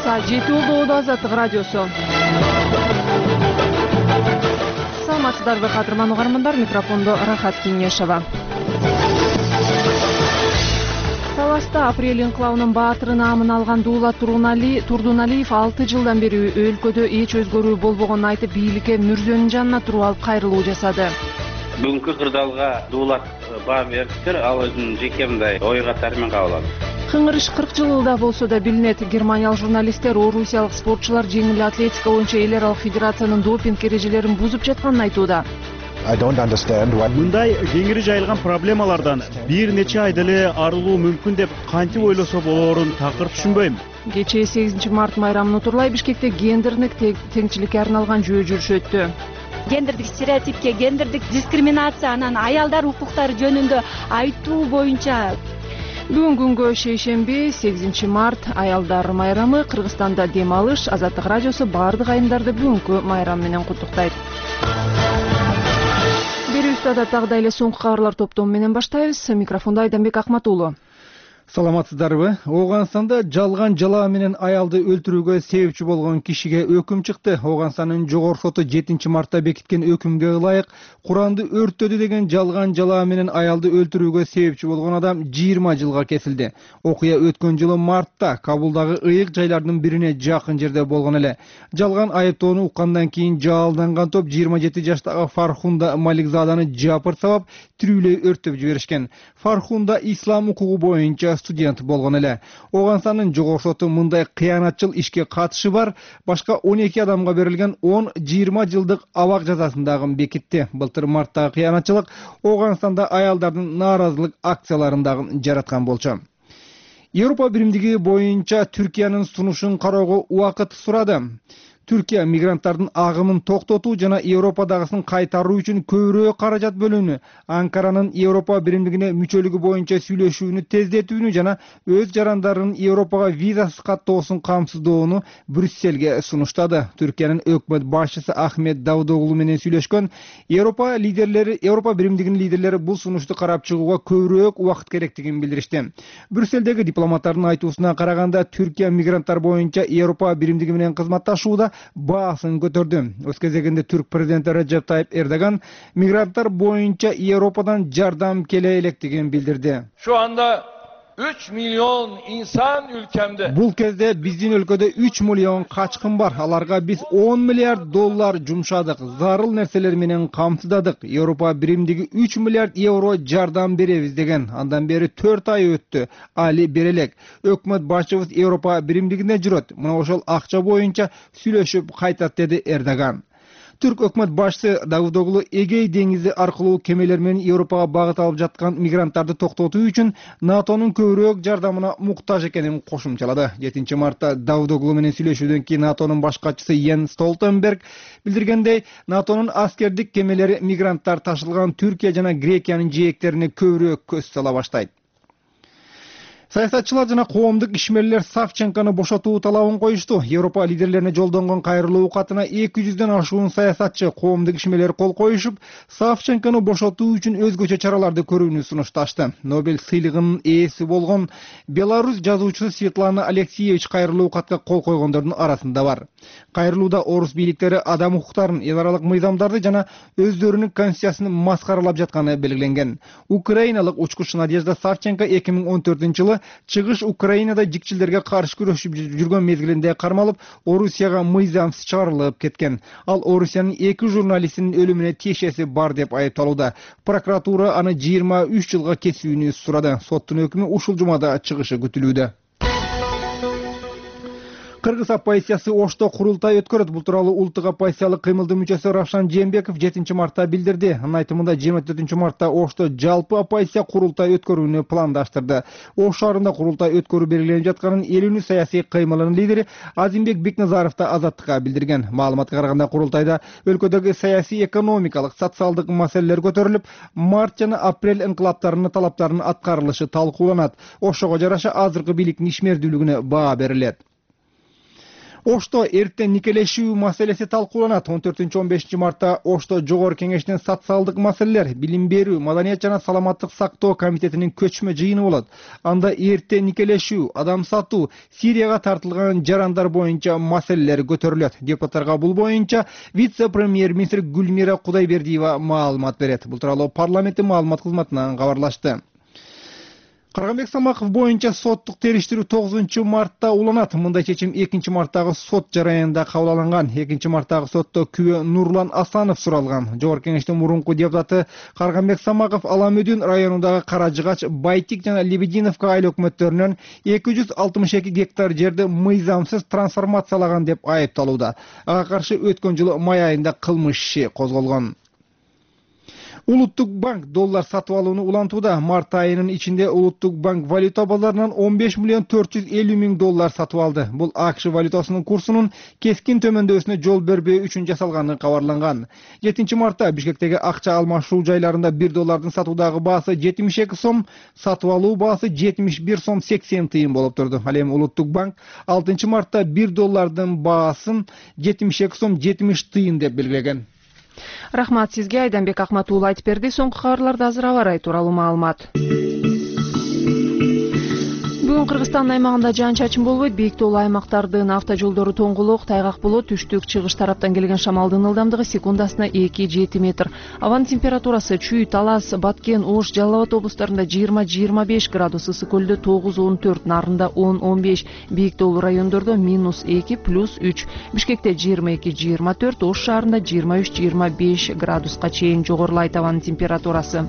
Саат 7 болду. Азаттык радиосу. Саламатсыздарбы кадырман угармандар, микрофондо Рахат Кеңешова. Таласта апрель инкылабынын баатыры наамын алган Дуулат Турдуналиев 6 жылдан бери өлкөдө эч өзгөрүү болбогонун айтып, бийликке мүрзөнүн жанына туруп алып кайрылуу жасады. Бүгүнкү кырдаалга Дуулат баа бериптир, ал өзүнүн жеке мындай ой катары кабыл алды. Кыңырыш 40 жылда болсо да билинет. Германиялык журналисттер орусиялык спортчулар жеңил атлетика боюнча эл аралык федерациянын допинг эрежелерин бузуп жатканын айтууда. Мындай кеңири жайылган проблемалардан бир нече айда эле арылуу мүмкүн деп кантип ойлосо болоорун такыр түшүнбөйм. Кечээ 8 март майрамын утурлай Бишкекте гендердик теңчиликке арналган жөө жүрүш өттү. Гендердик стереотипке, гендердик дискриминация, анан аялдар укуктары жөнүндө айтуу боюнча. Бүгүн күнгө шейшемби 8 март аялдар майрамы. Кыргызстанда дем алыш. Азаттык радиосу баардык айымдарды бүгүнкү майрам менен куттуктайт. Берүүбүздө адаттагыдай эле соңку кабарлар топтому менен баштайбыз. Микрофондо Айданбек Акматуулу. Саламатсыздарбы? Ооганстанда жалган жалаа менен аялды өлтүрүүгө себепчи болгон кишиге өкүм чыкты. Ооганстандын жогорку соту 7 мартта бекиткен өкүмгө ылайык Куранды өрттөдү деген жалган жалаа менен аялды өлтүрүүгө себепчи болгон адам 20 жылга кесилди. Окуя өткөн жылы мартта Кабулдагы ыйык жайлардын бирине жакын жерде болгон эле. Жалган айыптоону уккандан кийин жаалданган топ 27 жаштагы Фархунда Маликзаданы жапыр сабап тирүүлөй өрттөп жиберишкен. Фархунда ислам укугу боюнча студент болгон эле. Ооганстандын жогорку соту мындай кыянатчыл ишке катышы бар башка 12 адамга берилген 10-20 жылдык абак жазасын дагы бекитти. Былтыр марттагы кыянатчылык Ооганстанда аялдардын нааразылык акцияларын дагы жараткан болчу. Европа биримдиги боюнча Түркиянын сунушун кароого убакыт сурады. Түркия мигранттардын агымын токтотуу жана Европадагысын кайтаруу үчүн көбүрөөк каражат бөлүүнү, Анкаранын Европа биримдигине мүчөлүгү боюнча сүйлөшүүнү тездетүүнү жана өз жарандарынын Европага визасыз каттоосун камсыздоону Брюссельге сунуштады. Түркиянын өкмөт башчысы Ахмет Давутоглу менен сүйлөшкөн Европа биримдигинин лидерлери бул сунушту карап чыгууга көбүрөөк убакыт керектигин билдиришти. Брюссельдеги дипломаттардын айтуусуна караганда, Түркия мигранттар боюнча Европа биримдиги менен кызматташууда баасын көтөрдү. Өз кезегинде түрк президенти Реджеп Тайип Эрдоган мигранттар боюнча Европадан жардам келе электигин билдирди. Şu anda 3 milyon insan ülkemde. Бул кезде биздин өлкөдө 3 миллион качкын бар. Аларга биз 10 миллиард доллар жумшадык. Зарыл нерселер менен камсыздадык. Европа биримдиги 3 миллиард евро жардам беребиз деген. Андан бери 4 ай өттү. Али берелек. Өкмөт башчыбыз Европа биримдигине жүрөт. Мына ошол акча боюнча сүйлөшүп кайтат, деди Эрдоган. Түрк өкмөт башчысы Давутоглу Эгей деңизи аркылуу кемелер менен Европага багыт алып жаткан мигранттарды токтотуу үчүн НАТОнун көбүрөөк жардамына муктаж экенин кошумчалады. 7 мартта Давутоглу менен сүйлөшүүдөн кийин НАТОнун баш катчысы Йенс Столтенберг билдиргендей, НАТОнун аскердик кемелери мигранттар ташылган Түркия жана Грекиянын жээктерине көбүрөөк көз сала баштайт. Саясатчылар жана коомдук ишмерлер Савченкону бошотуу талабын коюшту. Европа лидерлерине жолдонгон кайрылуу катына 200дөн ашуун саясатчы, коомдук ишмерлер кол коюшуп, Савченкону бошотуу үчүн өзгөчө чараларды көрүүнү сунушташты. Нобель сыйлыгынын ээси болгон Беларусь жазуучусу Светлана Алексеевич кайрылуу катка кол койгондордун арасында бар. Кайрылууда орус бийликтери адам укуктарын, эл аралык мыйзамдарды жана өздөрүнүн конституциясын маскаралап жатканы белгиленген. Украиналык учкуч Надежда Савченко 2014-жылы чыгыш Украинада жикчилерге каршы күрөшүп жүргөн мезгилинде кармалып, Орусияга мыйзамсыз чыгарылып кеткен. Ал Орусиянын 2 журналистинин өлүмүнө тиешеси бар деп айыпталууда. Прокуратура аны 23 жылга кесүүнү сурады. Соттун өкүмү ушул жумада чыгышы күтүлүүдө. Кыргыз оппозициясы Ошто курултай өткөрөт. Бул тууралуу улуттук оппозициялык кыймылдын мүчөсү Равшан Жээнбеков 7 мартта билдирди. Анын айтымында 24 мартта Ошто жалпы оппозиция курултай өткөрүүнү пландаштырды. Ош шаарында курултай өткөрүү белгиленип жатканын элүүнү саясий кыймылынын лидери Азимбек Бекназаров да Азаттыкка билдирген. Маалыматка караганда курултайда өлкөдөгү саясий, экономикалык, социалдык маселелер көтөрүлүп, март жана апрель инкылаптарынын талаптарынын аткарылышы талкууланат. Ошого жараша азыркы бийликтин ишмердүүлүгүнө баа берилет. Ошто эртең никелешүү маселеси талкууланат. 14-15 мартта Ошто Жогорку Кеңештин социалдык маселелер, билим берүү, маданият жана саламаттык сактоо комитетинин көчмө жыйыны болот. Анда эртең никелешүү, адам сатуу, Сирияга тартылган жарандар боюнча маселелер көтөрүлөт. Депутаттарга бул боюнча вице-премьер-министр Гүлмира Кудайбердиева маалымат берет. Бул тууралуу парламенттин маалымат кызматынан кабарлашты. Карганбек Самаков боюнча соттук териштирүү 9 мартта уланат. Мындай чечим 2 марттагы сот жараянында кабыл алынган. 2 марттагы сотто күбө Нурлан Асанов суралган. Жогорку Кеңештин мурунку депутаты Карганбек Самаков Аламүдүн районундагы Каражыгач, Байтик жана Лебединовка айыл өкмөттөрүнөн 262 гектар жерди мыйзамсыз трансформациялаган деп айыпталууда. Ага каршы өткөн жылы май айында кылмыш иши козголгон. Улуттук банк доллар сатып алууну улантууда. Март айынын ичинде Улуттук банк валюта базарынан 15 миллион 450 миң доллар сатып алды. Бул АКШ валютасынын курсунун кескин төмөндөшүнө жол бербөө үчүн жасалганы кабарланган. 7 мартта Бишкектеги акча алмашуу жайларында 1 доллардын сатуудагы баасы 72 сом, сатып алуу баасы 71 сом 80 тыйын болуп турду. Ал эми Улуттук банк 6 мартта 1 доллардын баасын 72 сом 70 тыйын деп белгилеген. Рахмат сизге, Айданбек Акматуулу айтып берди. Соңку кабарларда азыр аба ырайы тууралуу маалымат. Бүгүн Кыргызстан аймагында жаан-чачын болбойт. Бийик тоолуу аймактардын автожолдору тоңголок, тайгак болот. Түштүк-чыгыш тараптан келген шамалдын ылдамдыгы секундасына 2-7 метр. Абанын температурасы Чүй, Талас, Баткен, Ош, Жалал Абад облустарында 20-25 градус, Ысык көлдө 9-14, Нарында 10-15, бийик тоолуу райондордо -2 +3, Бишкекте 22-24, Ош шаарында 23-25 градуска чейин жогорулайт абанын температурасы.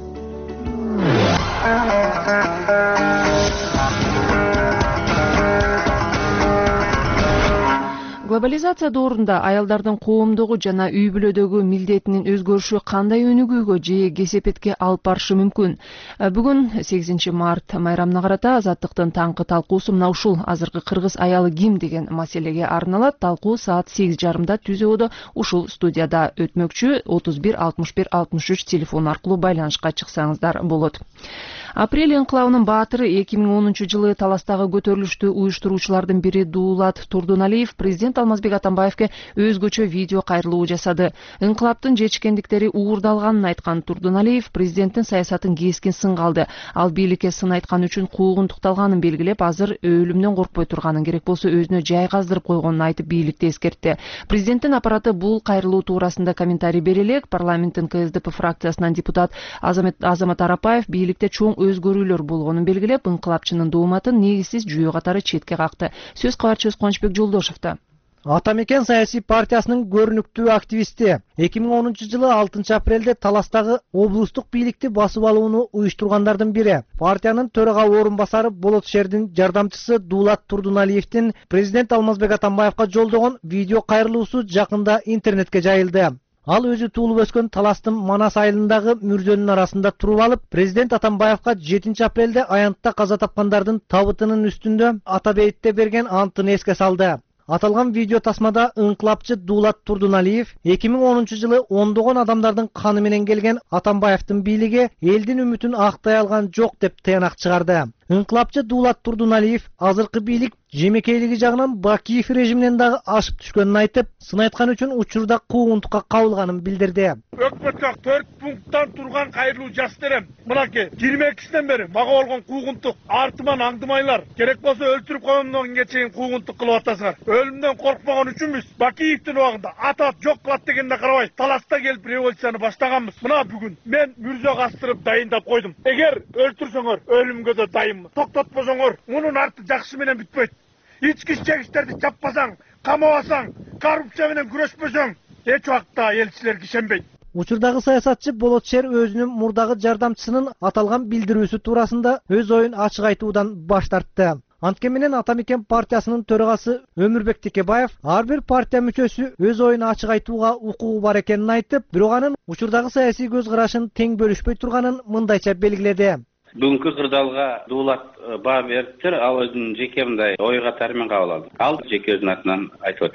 Глобализация доорунда аялдардын коомдогу жана үй бүлөдөгү милдетинин өзгөрүшү кандай өнүгүүгө же кесепетке алып барышы мүмкүн? Бүгүн 8 март майрамына карата Азаттыктын таңкы талкуусу мына ушул азыркы кыргыз аялы ким деген маселеге арналат. Талкуу саат 8:30 түзөөдө ушул студияда өтмөкчү. 31 61 63 телефон аркылуу байланышка чыксаңыздар болот. Апрель инкылабынын баатыры 2010 жылы Таластагы көтөрүлүштү уюштуруучулардын бири Дуулат Турдуналиев президент Алмазбек Атамбаевке өзгөчө видео кайрылуу жасады. Инкылаптын жечкендиктери уурдалганын айткан Турдуналиев президенттин саясатын кескин сынга алды. Ал бийликке сын айткан үчүн куугунтукталганын белгилеп, азыр өлүмдөн коркпой турганын, керек болсо өзүнө жай каздырып койгонун айтып бийликти эскертти. Президенттин аппараты бул кайрылуу туурасында комментарий бере элек. Парламенттин КСДП фракциясынан депутат Азамат Арапаев бийликте чоң өзгөрүүлөр болгонун белгилеп, инкылапчынын дооматын негизсиз жүйө катары четке какты. Сөз кабарчыбыз Кубанычбек Жолдошевда. Атамекен саясий партиясынын көрүнүктүү активисти 2010 жылы 6 апрелде Таластагы облустук бийликти басып алууну уюштургандардын бири. Партиянын төрага орун басары Болот шердин жардамчысы Дуулат Турдуналиевдин президент Алмазбек Атамбаевка жолдогон видео кайрылуусу жакында интернетке жайылды. Ал өзү туулуп өскөн Таластын Манас айылындагы мүрзөнүн арасында туруп алып, президент Атамбаевка 7 апрелде аянтта каза тапкандардын табытынын үстүндө Атабейитте берген антын эске салды. Аталган видео тасмада инкылапчы Дуулат Турдуналиев 2010 жылы ондогон адамдардын каны менен келген Атамбаевдин бийлиги элдин үмүтүн актай алган жок деп тыянак чыгарды. Инкылапчы Дуулат Турдуналиев азыркы бийлик жемекейлиги жагынан Бакиев режиминен дагы ашып түшкөнүн айтып, сын айткан үчүн учурда куугунтукка кабылганын билдирди. Өкмөткө 4 пункттан турган кайрылуу жастерем. Мынакей 22-синен бери мага болгон куугунтук артыман аңдымайлар. Керек болсо өлтүрүп коюмдогонго чейин куугунтук кылып атасыңар. Өлүмдөн коркпогон үчүнбүз. Бакиевдин убагында атат жок кылат дегенде карабай, Таласта келип революцияны баштаганбыз. Мына бүгүн мен мүрзө кастырып дайындап койдум. Эгер өлтүрсөңөр өлүмгө да дайынмын. Токтотпосоңор мунун арты жакшы менен бүтпөйт. İçki çekişlerdi çappasan, kamavasan, korrupsiya менен күрөшпөсөң, эч убакта элчилер кишенбейт. Учурдагы саясатчы Болот шер өзүнүн мурдагы жардамчысынын аталган билдирүүсү туурасында өз оюн ачык айтуудан баш тартты. Анткени менен Атамекен партиясынын төрагасы Өмүрбек Текебаев ар бир партия мүчөсү өз оюн ачык айтууга укугу бар экенин айтып, бирок анын учурдагы саясий көз карашын тең бөлүшпөй турганын мындайча белгиледи. Бүгүнкү кырдаалга Дуулат баа бериптир, ал өзүнүн жеке мындай ой катары менен кабыл алды. Ал жеке өзүнүн атынан айтып атат.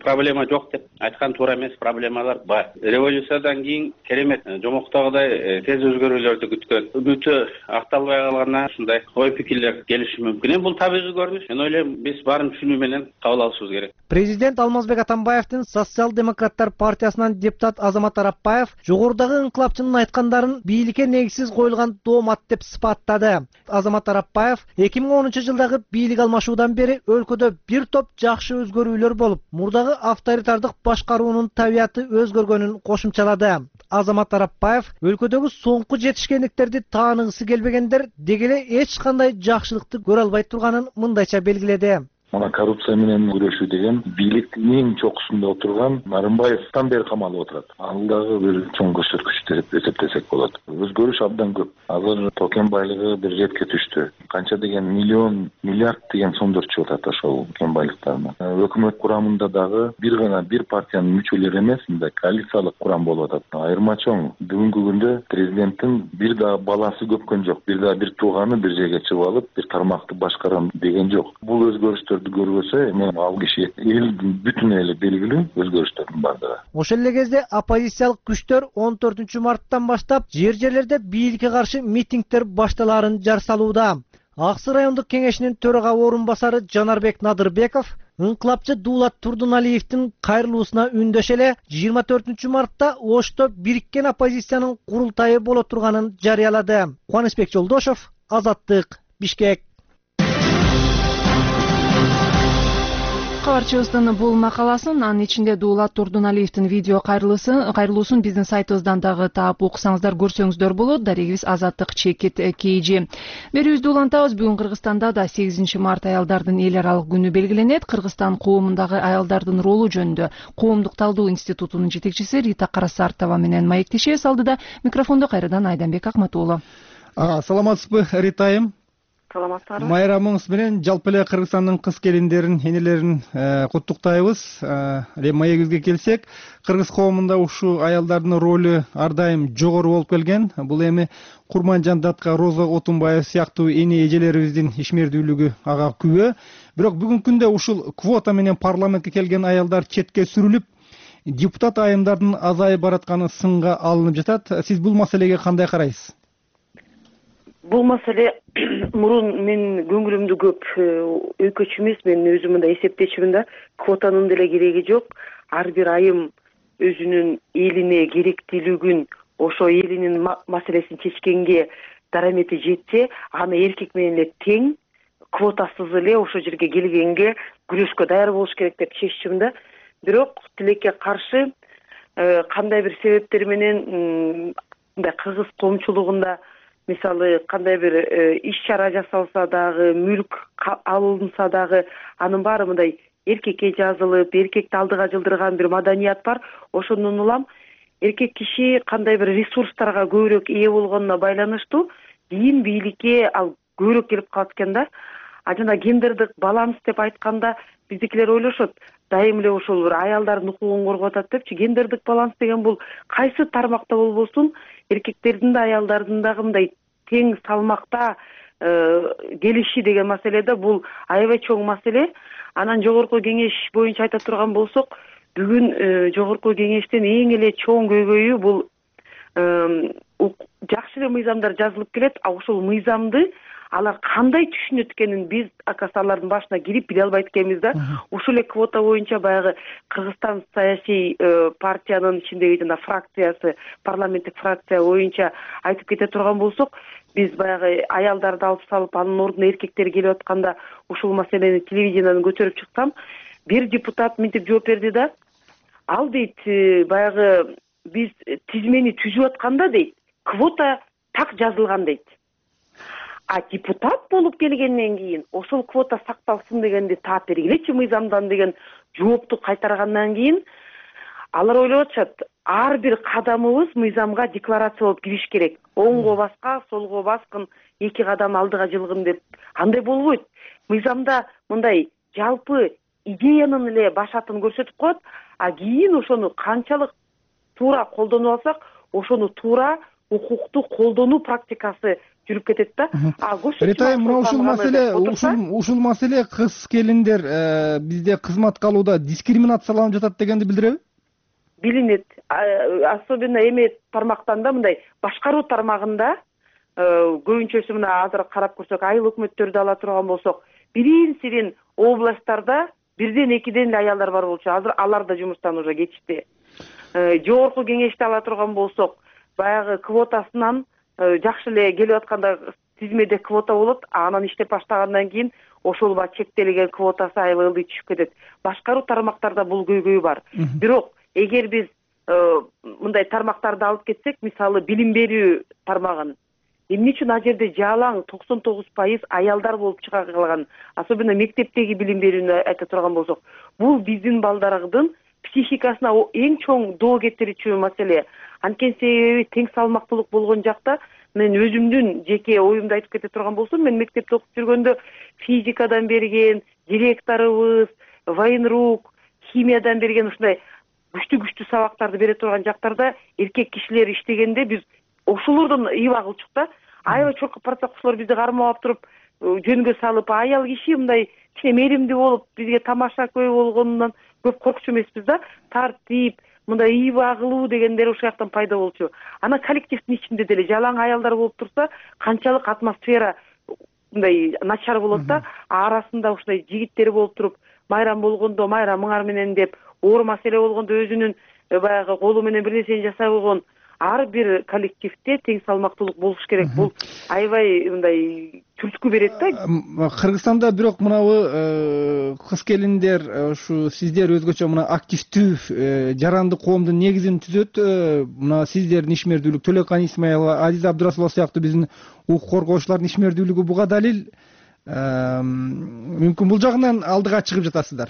проблема жок деп айткан туура эмес, проблемалар бар. Революциядан кийин керемет жомоктогудай тез өзгөрүүлөрдү күткөн, үмүтү акталбай калгандан ушундай ой пикирлер келиши мүмкүн. Бул табигый көрүнүш. Мен ойлойм, биз баарын түшүнүү менен кабыл алышыбыз керек. Президент Алмазбек Атамбаевдин Социал-демократтар партиясынан депутат Азамат Арапбаев жогорудагы инкылапчынын айткандарын бийликке негизсиз коюлган доомат деп сыпаттады. Азамат Арапбаев 2010-жылдагы бийлик алмашуудан бери өлкөдө бир топ жакшы өзгөрүүлөр болуп, мурдагы авторитардык башкаруунун табияты өзгөргөнүн кошумчалады. Азамат Арапбаев өлкөдөгү соңку жетишкендиктерди тааныгысы келбегендер деги эле эч кандай жакшылыкты көрө албай турганын мындайча белгиледи. Мына коррупция менен күрөшүү деген бийликтин эң чокусунда отурган Нарымбаевтан бери камалып отурат. Ал дагы бир чоң көрсөткүч деп эсептесек болот. Өзгөрүш абдан көп. Азыр токен байлыгы бир жетке түштү. Канча деген миллион, миллиард деген сомдор чыгып атат ошол токен байлыктарына. Өкмөт курамында дагы бир партиянын мүчөлөрү эмес, мындай коалициялык курам болуп атат. Айырма чоң. Бүгүнкү күндө президенттин бир да баласы көпкөн жок. Бир да бир тууганы бир жерге чыгып алып, бир тармакты башкарам деген жок. Бул өзгөрүштөр көрбөсө, эми ал киши элдин бүтүн эле белгилүү өзгөрүштөрдүн бардыгы. Ошол эле кезде оппозициялык күчтөр 14-марттан баштап жер-жерлерде бийликке каршы митингдер башталаарын жар салууда. Аксы райондук кеңешинин төрага орун басары Жанарбек Надырбеков инкылапчы Дулат Турдуналиевдин кайрылуусуна үндөшө эле 24-мартта Ошто бириккен оппозициянын курултайы боло турганын жарыялады. Кубанычбек Жолдошов, Азаттык, Бишкек. Кабарчыбыздын бул макаласын, анын ичинде Дулат Турдуналиевдин видео кайрылуусун биздин сайтыбыздан дагы таап окусаңыздар, көрсөңүздөр болот. Дарегибиз Азаттык чекит KG. Берүүбүздү улантабыз. Бүгүн Кыргызстанда да 8 март аялдардын эл аралык күнү белгиленет. Кыргызстан коомундагы аялдардын ролу жөнүндө Коомдук талдоо институтунун жетекчиси Рита Карасартова менен маектешебиз. Алдыда микрофондо кайрадан Айданбек Акматуулу. Саламатсызбы, Ритайым? Майрамыңыз менен жалпы эле Кыргызстандын кыз келиндерин, энелерин куттуктайбыз. Маегибизге келсек, кыргыз коомунда ушул аялдардын ролу ар дайым жогору болуп келген. Бул эми Курманжан Датка, Роза Отунбаев сыяктуу эне эжелерибиздин ишмердүүлүгү ага күбө. Бирок бүгүнкү күндө ушул квота менен парламентке келген аялдар четке сүрүлүп, депутат айымдардын азайып баратканы сынга алынып жатат. Сиз бул маселеге кандай карайсыз? Бул маселе мурун мен көңүлүмдү көп өйкөчү эмес, мен өзүм мындай эсептечүмүн да, квотанын деле кереги жок. Ар бир айым өзүнүн элине керектүүлүгүн, ошо элинин маселесин чечкенге дарамети жетсе, аны эркек менен эле тең, квотасыз эле ошол жерге келгенге күрөшкө даяр болуш керек деп чечтим да. Бирок тилекке каршы кандай бир себептер менен мындай кыргыз коомчулугунда мисалы кандай бир иш-чара жасалса дагы, мүлк алынса дагы, анын баары мындай эркекке жазылып, эркекти алдыга жылдырган бир маданият бар. Ошондон улам эркек киши кандай бир ресурстарга көбүрөөк ээ болгонуна байланыштуу кийин бийликке ал көбүрөөк келип калат экен да. Жана гендердик баланс деп айтканда биздикилер ойлошот, дайым эле ошол бир аялдардын укугун коргоп атат депчи. Гендердик баланс деген бул кайсы тармакта болбосун, эркектердин да аялдардын дагы мындай тең салмакта келиши деген маселеде бул аябай чоң маселе. Анан жогорку кеңеш боюнча айта турган болсок, бүгүн жогорку кеңештин эң эле чоң көйгөйү бул жакшы эле мыйзамдар жазылып келет, а ошол мыйзамды алар кандай түшүнөт экенин биз акасалардын башына кирип биле албайт экенбиз да. Ушул эле квота боюнча баягы Кыргызстан саясий партиянын ичиндеги жана фракциясы, парламенттик фракция боюнча айтып кете турган болсок, биз баягы аялдарды алып салып, анын ордуна эркектер келип атканда ушул маселени телевиденияден көтөрүп чыксам, бир депутат мынтип жооп берди да. Ал дейт, баягы биз тизмени түзүп атканда дейт, квота так жазылган дейт. А депутат болуп келгенден кийин ошол квота сакталсын дегенди таап бергилечи мыйзамдан деген жоопту кайтаргандан кийин алар ойлоп атышат, ар бир кадамыбыз мыйзамга декларация болуп кириш керек. Оңго баска, солго баскын, 2 кадам алдыга жылгын деп. Андай болбойт. Мыйзамда мындай жалпы идеянын эле башатын көрсөтүп коет, а кийин ошону канчалык туура колдонуп алсак, ошону туура укукту колдонуу практикасы жүрүп кетет да. Ретайым, мына ушул маселе кыз келиндер бизде кызматка алууда дискриминацияланып жатат дегенди билдиреби? Билинет. Особенно эме тармактан да, мындай башкаруу тармагында көбүнчөсү мына азыр карап көрсөк, айыл өкмөттөрдү ала турган болсок, бирин-сирин областтарда бирден экиден эле аялдар бар болчу. Азыр алар да жумуштан уже кетишти. Жогорку кеңешти ала турган болсок, баягы квотасынан жакшы эле келип атканда тизмеде квота болот, анан иштеп баштагандан кийин ошол чектелген квотасы айыл ылдый түшүп кетет. Башкаруу тармактарда бул көйгөй бар. Бирок эгер биз мындай тармактарды алып кетсек, мисалы билим берүү тармагын, эмне үчүн ал жерде жалаң 99% аялдар болуп чыга калган, особенно мектептеги билим берүүнү айта турган болсок, бул биздин балдардын психикасына эң чоң доо кетирүүчү маселе. Анткени себеби тең салмактуулук болгон жакта, мен өзүмдүн жеке оюмду айтып кете турган болсом, мен мектепте окуп жүргөндө физикадан берген, директорубуз, военрук, химиядан берген ушундай күчтүү сабактарды бере турган жактарда эркек кишилер иштегенде биз ошолордон ийип агылчук да. Аябай чуркап барсак, ошолор бизди кармап туруп, жөнгө салып, аял киши мындай кичине мээримдүү болуп, бизге тамаша көй болгонунан көп коркчу эмеспиз да. Тартип, мындай ийип агылуу дегендер ошол жактан пайда болчу. Анан коллективдин ичинде деле жалаң аялдар болуп турса, канчалык атмосфера мындай начар болот да. Арасында ушундай жигиттер болуп туруп, майрам болгондо майрамыңар менен деп, оор маселе болгондо өзүнүн баягы колу менен бир нерсени жасап койгон. Ар бир коллективде тең салмактуулук болуш керек. Бул аябай мындай түрткү берет да. Кыргызстанда бирок мынабы кыз келиндер, ушу сиздер өзгөчө мына активдүү жарандык коомдун негизин түзөт. Мына сиздердин ишмердүүлүк, Төлөкан Исмаилова, Азиза Абдырасулова сыяктуу биздин укук коргоочулардын ишмердүүлүгү буга далил. Мүмкүн бул жагынан алдыга чыгып жатасыздар.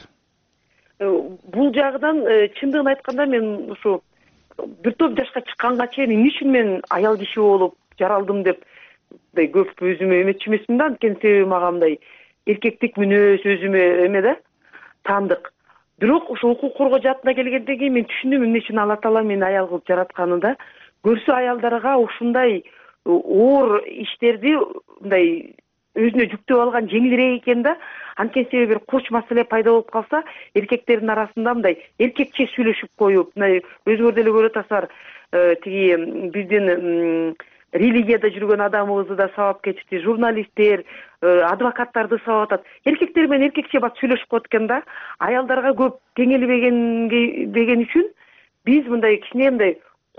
Бул жагынан чындыгын айтканда мен ушу бир топ жашка чыкканга чейин эмне үчүн мен аял киши болуп жаралдым деп мындай көп өзүмө эметчү эмесмин да. Анткени себеби мага мындай эркектик мүнөз өзүмө эме да, таандык. Бирок ошо укук коргоо жаатына келгенден кийин мен түшүндүм эмне үчүн Алла Таала мени аял кылып жаратканын да. Көрсө аялдарга ушундай оор иштерди мындай өзүнө жүктөп алган жеңилирээк экен да. Анткени себеби бир курч маселе пайда болуп калса, эркектердин арасында мындай эркекче сүйлөшүп коюп, мындай өзүңөр деле көрүп атасыздар, тиги биздин религияда жүргөн адамыбызды да сабап кетишти, журналисттер, адвокаттарды сабап атат. Эркектер менен эркекче бат сүйлөшүп коет экен да. Аялдарга көп теңелбеген үчүн биз мындай кичине мындай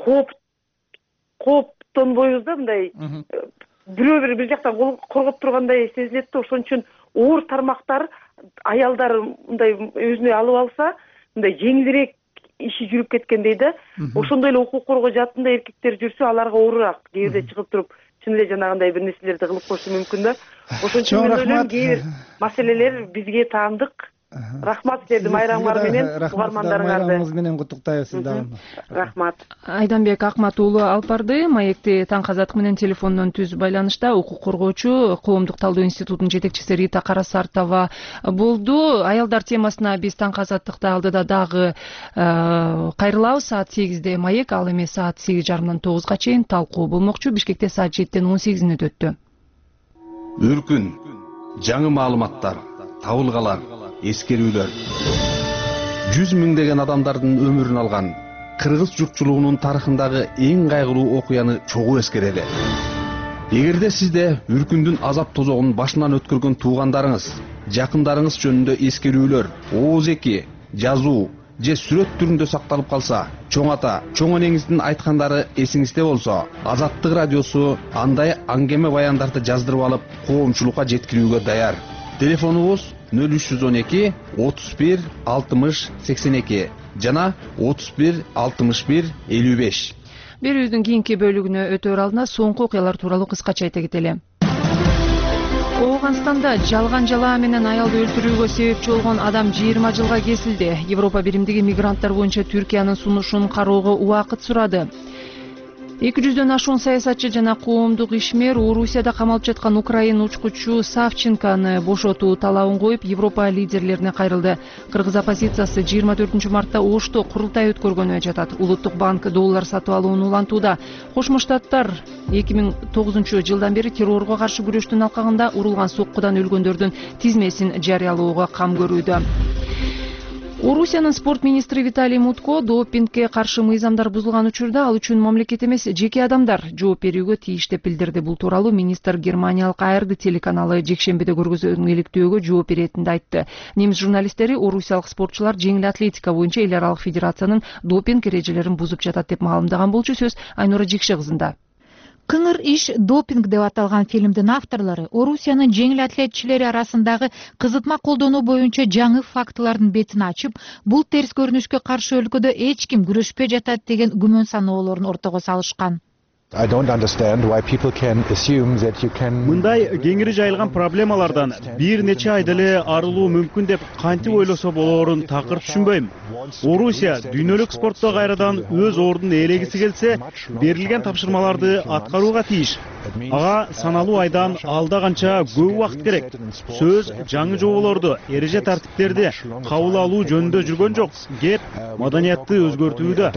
кооптонбойбуз да, мындай бирөө бир жактан коргоп тургандай сезилет да. Ошон үчүн оор тармактар аялдар мындай өзүнө алып алса, мындай жеңилирээк иши жүрүп кеткендей да. Ошондой эле укук коргоо жаатында эркектер жүрсө, аларга оорураак кээде чыгып туруп, чын эле жанагындай бир нерселерди кылып коюшу мүмкүн да. Ошон үчүн мен ойлойм, кээ бир маселелер бизге таандык. Рахмат силердин майрамыңар менен, угармандарыңарды. Майрамыңыз менен куттуктайбыз сизди. Рахмат. Айданбек Акмат уулу Алпарды маекти Таң Казак менен телефондон түз байланышта укук коргоочу, коомдук талдоо институтунун жетекчиси Рита Карасартова болду. Аялдар темасына биз Таң Казаттыкта алдыда дагы кайрылабыз. Саат 8-де маек, ал эми саат 8:30-дан 9-га чейин талкуу болмокчу. Бишкекте саат 7-ден 18-ине өттү. Үркүн, жаңы маалыматтар, табылгалар, эскерүүлөр. 100 миңдеген адамдардын өмүрүн алган кыргыз журтчулугунун тарыхындагы эң кайгылуу окуяны чогуу эскерели. Эгерде сизде үркүндүн азап тозогун башынан өткөргөн туугандарыңыз, жакындарыңыз жөнүндө эскерүүлөр, ооз-эки, жазуу же сүрөт түрүндө сакталып калса, чоң ата, чоң энеңиздин айткандары эсиңизде болсо, Азаттык радиосу андай аңгеме баяндарды жаздырып алып, коомчулукка жеткирүүгө даяр. Телефонубуз 0312 31 60 82 жана 31 61 55. Берүүбүздүн кийинки бөлүгүнө өтөр алдында соңку окуялар тууралуу кыскача айта кетели. Ооганстанда жалган жалаа менен аялды өлтүрүүгө себепчи болгон адам 20 жылга кесилди. Европа биримдиги мигранттар боюнча Түркиянын сунушун кароого убакыт сурады. 200дөн ашуун саясатчы жана коомдук ишмер Орусияда камалып жаткан украин учкучу Савченконы бошотуу талабын коюп, Европа лидерлерине кайрылды. Кыргыз оппозициясы 24-мартта Ошто курултай өткөргөнү жатат. Улуттук банк доллар сатып алууну улантууда. Кошмо Штаттар 2009-жылдан бери террорго каршы күрөштүн алкагында урулган соккудан өлгөндөрдүн тизмесин жарыялоого кам көрүүдө. Орусиянын спорт министри Виталий Мутко допингге каршы мыйзамдар бузулган учурда ал үчүн мамлекет эмес, жеке адамдар жооп берүүгө тийиш деп билдирди. Бул тууралуу министр германиялык ARD телеканалы жекшембиде көргөзгөн иликтөөгө жооп беретинин айтты. Немис журналисттери орусиялык спортчулар жеңил атлетика боюнча эл аралык федерациянын допинг эрежелерин бузуп жатат деп маалымдаган болчу. Сөз Айнура Жекше кызында. Кыңыр иш допинг деп аталган фильмдин авторлору Орусиянын жеңил атлетчилери арасындагы кызытма колдонуу боюнча жаңы фактылардын бетин ачып, бул терс көрүнүшкө каршы өлкөдө эч ким күрөшпөй жатат деген күмөн саноолорун ортого салышкан. Мындай кеңири жайылган проблемалардан бир нече айда эле арылуу мүмкүн деп кантип ойлосо болоорун такыр түшүнбөйм. Орусия дүйнөлүк спортто кайрадан өз ордун ээлегиси келсе, берилген тапшырмаларды аткарууга тийиш. Ага саналуу айдан алда канча көп убакыт керек. Сөз жаңы жоболорду, эреже тартиптерди кабыл алуу жөнүндө жүргөн жок. Кеп маданиятты өзгөртүүдө.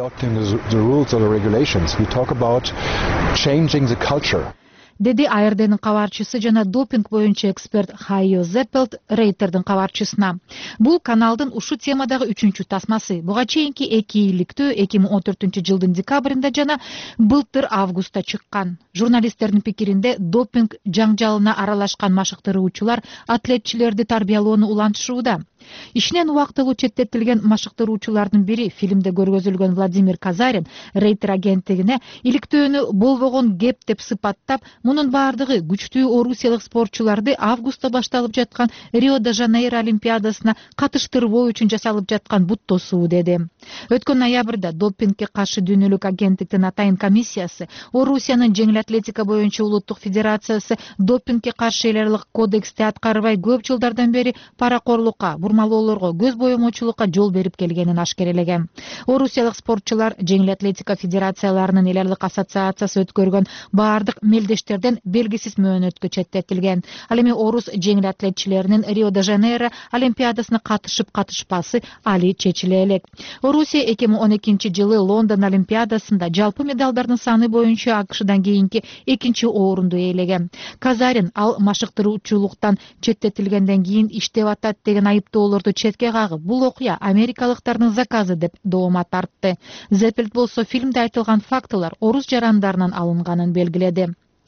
Деди ARD'нын кабарчысы жана допинг боюнча эксперт Хайо Зеппелт Рейтердин кабарчысына. Бул каналдын ушу темадагы 3-чү тасмасы. Буга чейинки 2 иликтөө 2014-жылдын декабрында жана былтыр августта чыккан. Журналисттердин пикиринде допинг жаңжалына аралашкан машыктыруучулар атлетчилерди тарбиялоону улантышууда. Ишинен убактылуу четтетилген машыктыруучулардын бири фильмде көргөзүлгөн Владимир Казарин Рейтер агенттигине иликтөөнү болбогон кеп деп сыпаттап, мунун баардыгы күчтүү орусиялык спортчуларды августта башталып жаткан Рио-де-Жанейро олимпиадасына катыштырбоо үчүн жасалып жаткан бут тосуу деди. Өткөн ноябрда допингге каршы дүйнөлүк агенттиктин атайын комиссиясы, Орусиянын жеңил атлетика боюнча улуттук федерациясы допингге каршы эл аралык кодексти аткарбай көп жылдардан бери паракорлукка, бурмалоолорго, көз боемочулукка жол берип келгенин ашкерелеген. Орусиялык спортчулар жеңил атлетика федерацияларынын эл аралык ассоциациясы өткөргөн баардык мелдештерден белгисиз мөөнөткө четтетилген. Ал эми орус жеңил атлетчилеринин Рио-де-Жанейро олимпиадасына катышып-катышпасы али чечиле элек. Орусия 2012-жылы Лондон олимпиадасында жалпы медалдардын саны боюнча АКШдан кийинки 2-чи орунду ээлеген. Казарин ал машыктыруучулуктан четтетилгенден кийин иштеп атат деген айыптоолорду четке кагып, бул окуя америкалыктардын заказы деп доомат артты. Зеппелт болсо фильмде айтылган фактылар орус жарандарынан алынганын белгиледи.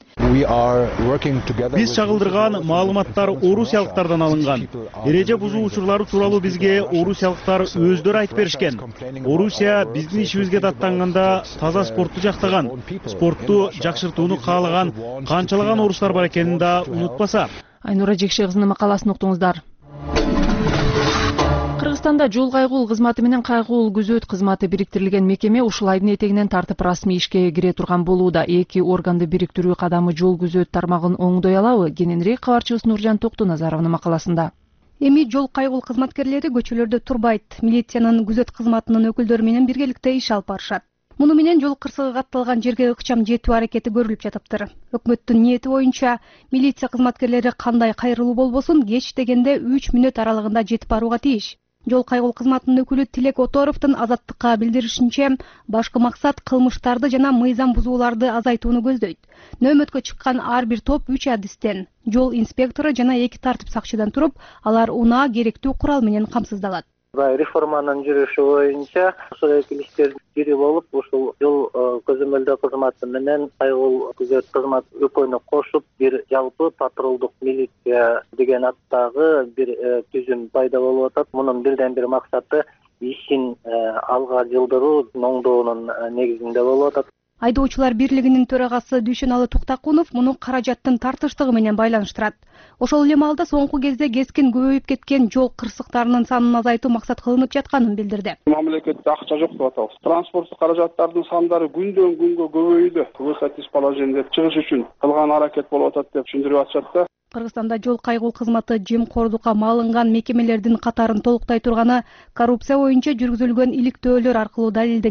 Биз чагылдырган маалыматтар орусиялыктардан алынган. Эреже бузуу учурлары тууралуу бизге орусиялыктар өздөрү айтып беришкен. Орусия биздин ишибизге даттанганда таза спортту жактаган, спортту жакшыртууну каалаган канчалаган орустар бар экенин да унутпаса. Айнура Жекше кызынын макаласын уктуңуздар. Кыргызстанда жол кайгуул кызматы менен кайгуул күзөт кызматы бириктирилген мекеме ушул айдын этегинен тартып расмий ишке кире турган болууда. Эки органды бириктирүү кадамы жол күзөт тармагын оңдой алабы? Кененирээк кабарчыбыз Нуржан Токтуназаровдун макаласында. Эми жол кайгуул кызматкерлери көчөлөрдө турбайт, милициянын күзөт кызматынын өкүлдөрү менен биргеликте иш алып барышат. Муну менен жол кырсыгы катталган жерге ыкчам жетүү аракети көрүлүп жатыптыр. Өкмөттүн ниети боюнча милиция кызматкерлери кандай кайрылуу болбосун кеч дегенде 3 мүнөт аралыгында жетип барууга тийиш. Жол кайгуул кызматынын өкүлү Тилек Оторовдун Азаттыкка билдиришинче, башкы максат кылмыштарды жана мыйзам бузууларды азайтууну көздөйт. Нөөмөткө чыккан ар бир топ 3 адистен, жол инспектору жана 2 тартип сакчыдан туруп, алар унаа керектүү курал менен камсыздалат. Реформанын жүрүшү боюнча ушул эки иштердин бири болуп, ушул жол көзөмөлдөө кызматы менен кайгуул күзөт кызмат экөөнү кошуп, бир жалпы патрулдук милиция деген аттагы бир түзүм пайда болуп атат. Мунун бирден бир максаты ишин алга жылдыруу, оңдоонун негизинде болуп атат. Айдоочулар бирлигинин төрагасы Дүйшөналы Туктакунов муну каражаттын тартыштыгы менен байланыштырат. Ошол эле маалда соңку кезде кескин көбөйүп кеткен жол кырсыктарынын санын азайтуу максат кылынып жатканын билдирди. Мамлекетте акча жок деп атабыз. Транспорттук каражаттардын сандары күндөн күнгө көбөйүүдө. Высот из положения чыгыш үчүн кылган аракет болуп атат деп түшүндүрүп атышат да. Кыргызстанда жол кайгуул кызматы жемкорлукка малынган мекемелердин катарын толуктай турганы коррупция боюнча жүргүзүлгөн иликтөөлөр аркылуу далилденген.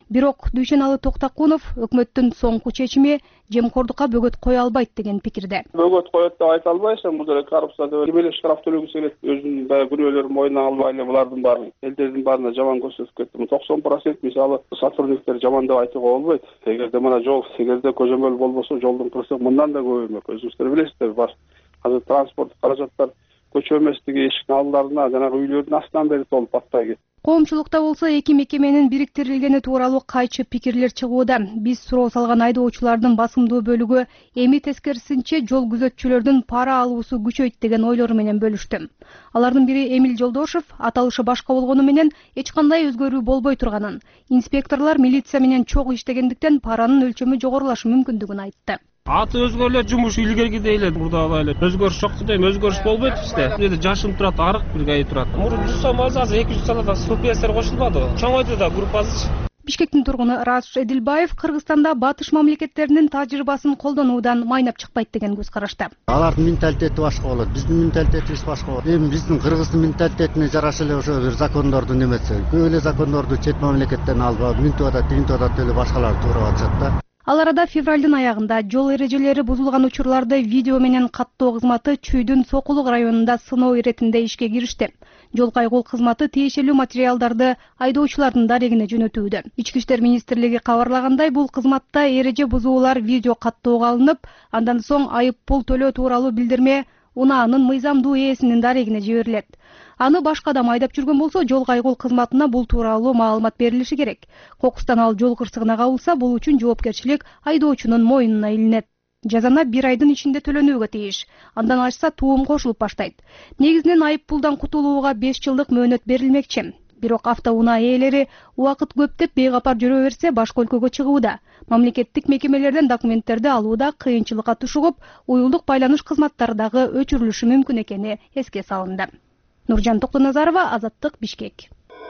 Бирок Дүйшеналы Токтакунов өкмөттүн соңку чечими жемкордукка бөгөт кое албайт деген пикирде. Бөгөт коет деп айта албайсың, бул деле коррупцияда кимеле штраф төлөгүсү келет, өзүнүн баягы күнөөлөрүн мойнуна албай эле булардын баарын элдердин баарына жаман көрсөтүп кетти. 90% мисалы сотрудниктер жаман деп айтууга болбойт. Эгерде мына жол, эгерде көзөмөл болбосо жолдун кырсыгы мындан да көбөймөк. Өзүңүздөр билесиздер, бар. Азыр транспорт каражаттар көчө эместиги эшиктин алдыларына, жанагы үйлөрдүн астынан бери толуп батпай кетти. Коомчулукта болсо эки мекеменин бириктирилгени тууралуу кайчы пикирлер чыгууда. Биз суроо салган айдоочулардын басымдуу бөлүгү эми тескерисинче жол күзөтчүлөрдүн пара алуусу күчөйт деген ойлору менен бөлүштү. Алардын бири Эмил Жолдошев аталышы башка болгону менен эч кандай өзгөрүү болбой турганын, инспекторлор милиция менен чогуу иштегендиктен паранын өлчөмү жогорулашы мүмкүндүгүн айтты. Аты өзгөрүлөт, жумуш илгеркидей эле мурда эле өзгөрүш жок дейм, өзгөрүш болбойт бизде. Бизде жашын турат, арык бир ай турат. Мурун 100 сом азыр 200 сомдон субсидиялар кошулбады. Чоңойду да группасы. Бишкектин тургуну Радж Эдилбаев Кыргызстанда батыш мамлекеттеринин тажрыйбасын колдонуудан майнап чыкпайт деген көз карашта. Алардын менталитети башка болот, биздин менталитетибиз башка болот. Эми биздин Кыргыздын менталитетине жараша эле ошо бир закондорду неметсе, көп эле закондорду чет мамлекеттен алып, минтип атат, тигинтип атат эле башкалар туурап атышат да. Ал арада февралдын аягында жол эрежелери бузулган учурларды видео менен каттоо кызматы Чүйдүн Сокулук районунда сыноо иретинде ишке киришти. Жол кайгул кызматы тиешелүү материалдарды айдоочулардын дарегине жөнөтүүдө. Ички иштер министрлиги кабарлагандай, бул кызматта эреже бузуулар видео каттоого алынып, андан соң айып пул төлөө тууралуу билдирме унаанын мыйзамдуу ээсинин дарегине жиберилет. Аны башка адам айдап жүргөн болсо, жол кайгул кызматына бул тууралуу маалымат берилиши керек. Кокустан ал жол кырсыгына кабылса, бул үчүн жоопкерчилик айдоочунун мойнуна илинет. Жазана 1 айдын ичинде төлөнүүгө тийиш. Андан ашса туум кошулуп баштайт. Негизинен айып пулдан кутулууга 5 жылдык мөөнөт берилмекчи. Бирок автоунаа ээлери убакыт көп деп бейкапар жүрө берсе, башка өлкөгө чыгууда. Мамлекеттик мекемелерден документтерди алууда кыйынчылыкка тушугуп, уюлдук байланыш кызматтары дагы өчүрүлүшү мүмкүн экени эске салынды. Нуржан Токтоназарова, Азаттык, Бишкек.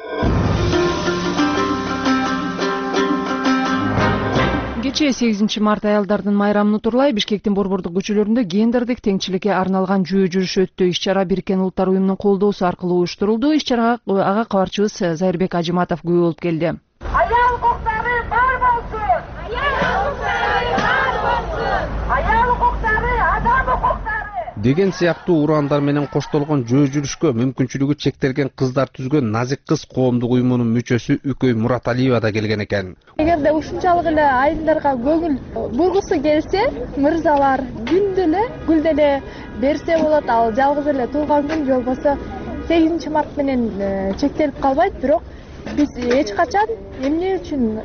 Кечээ 8 март аялдардын майрамын утурлай Бишкектин борбордук көчөлөрүндө гендердик теңчиликке арналган жөө жүрүш өттү. Иш-чара Бириккен Улуттар уюмунун колдоосу аркылуу уюштурулду. Иш-чарага ага кабарчыбыз Зайырбек Ажыматов күбө болуп келди. Аял укуктары бар болсун! Аял укуктары бар болсун! Аял укуктары адам укуктары! Деген сыяктуу ураандар менен коштолгон жөө жүрүшкө мүмкүнчүлүгү чектелген кыздар түзгөн Назик кыз коомдук уюмунун мүчөсү Үкөй Мураталиева да келген экен. Эгерде ушунчалык эле айылдарга көңүл бургусу келсе, мырзалар күндө эле гүл деле берсе болот. Ал жалгыз эле туулган күн же болбосо 8 март менен чектелип калбайт, бирок биз эч качан эмне үчүн,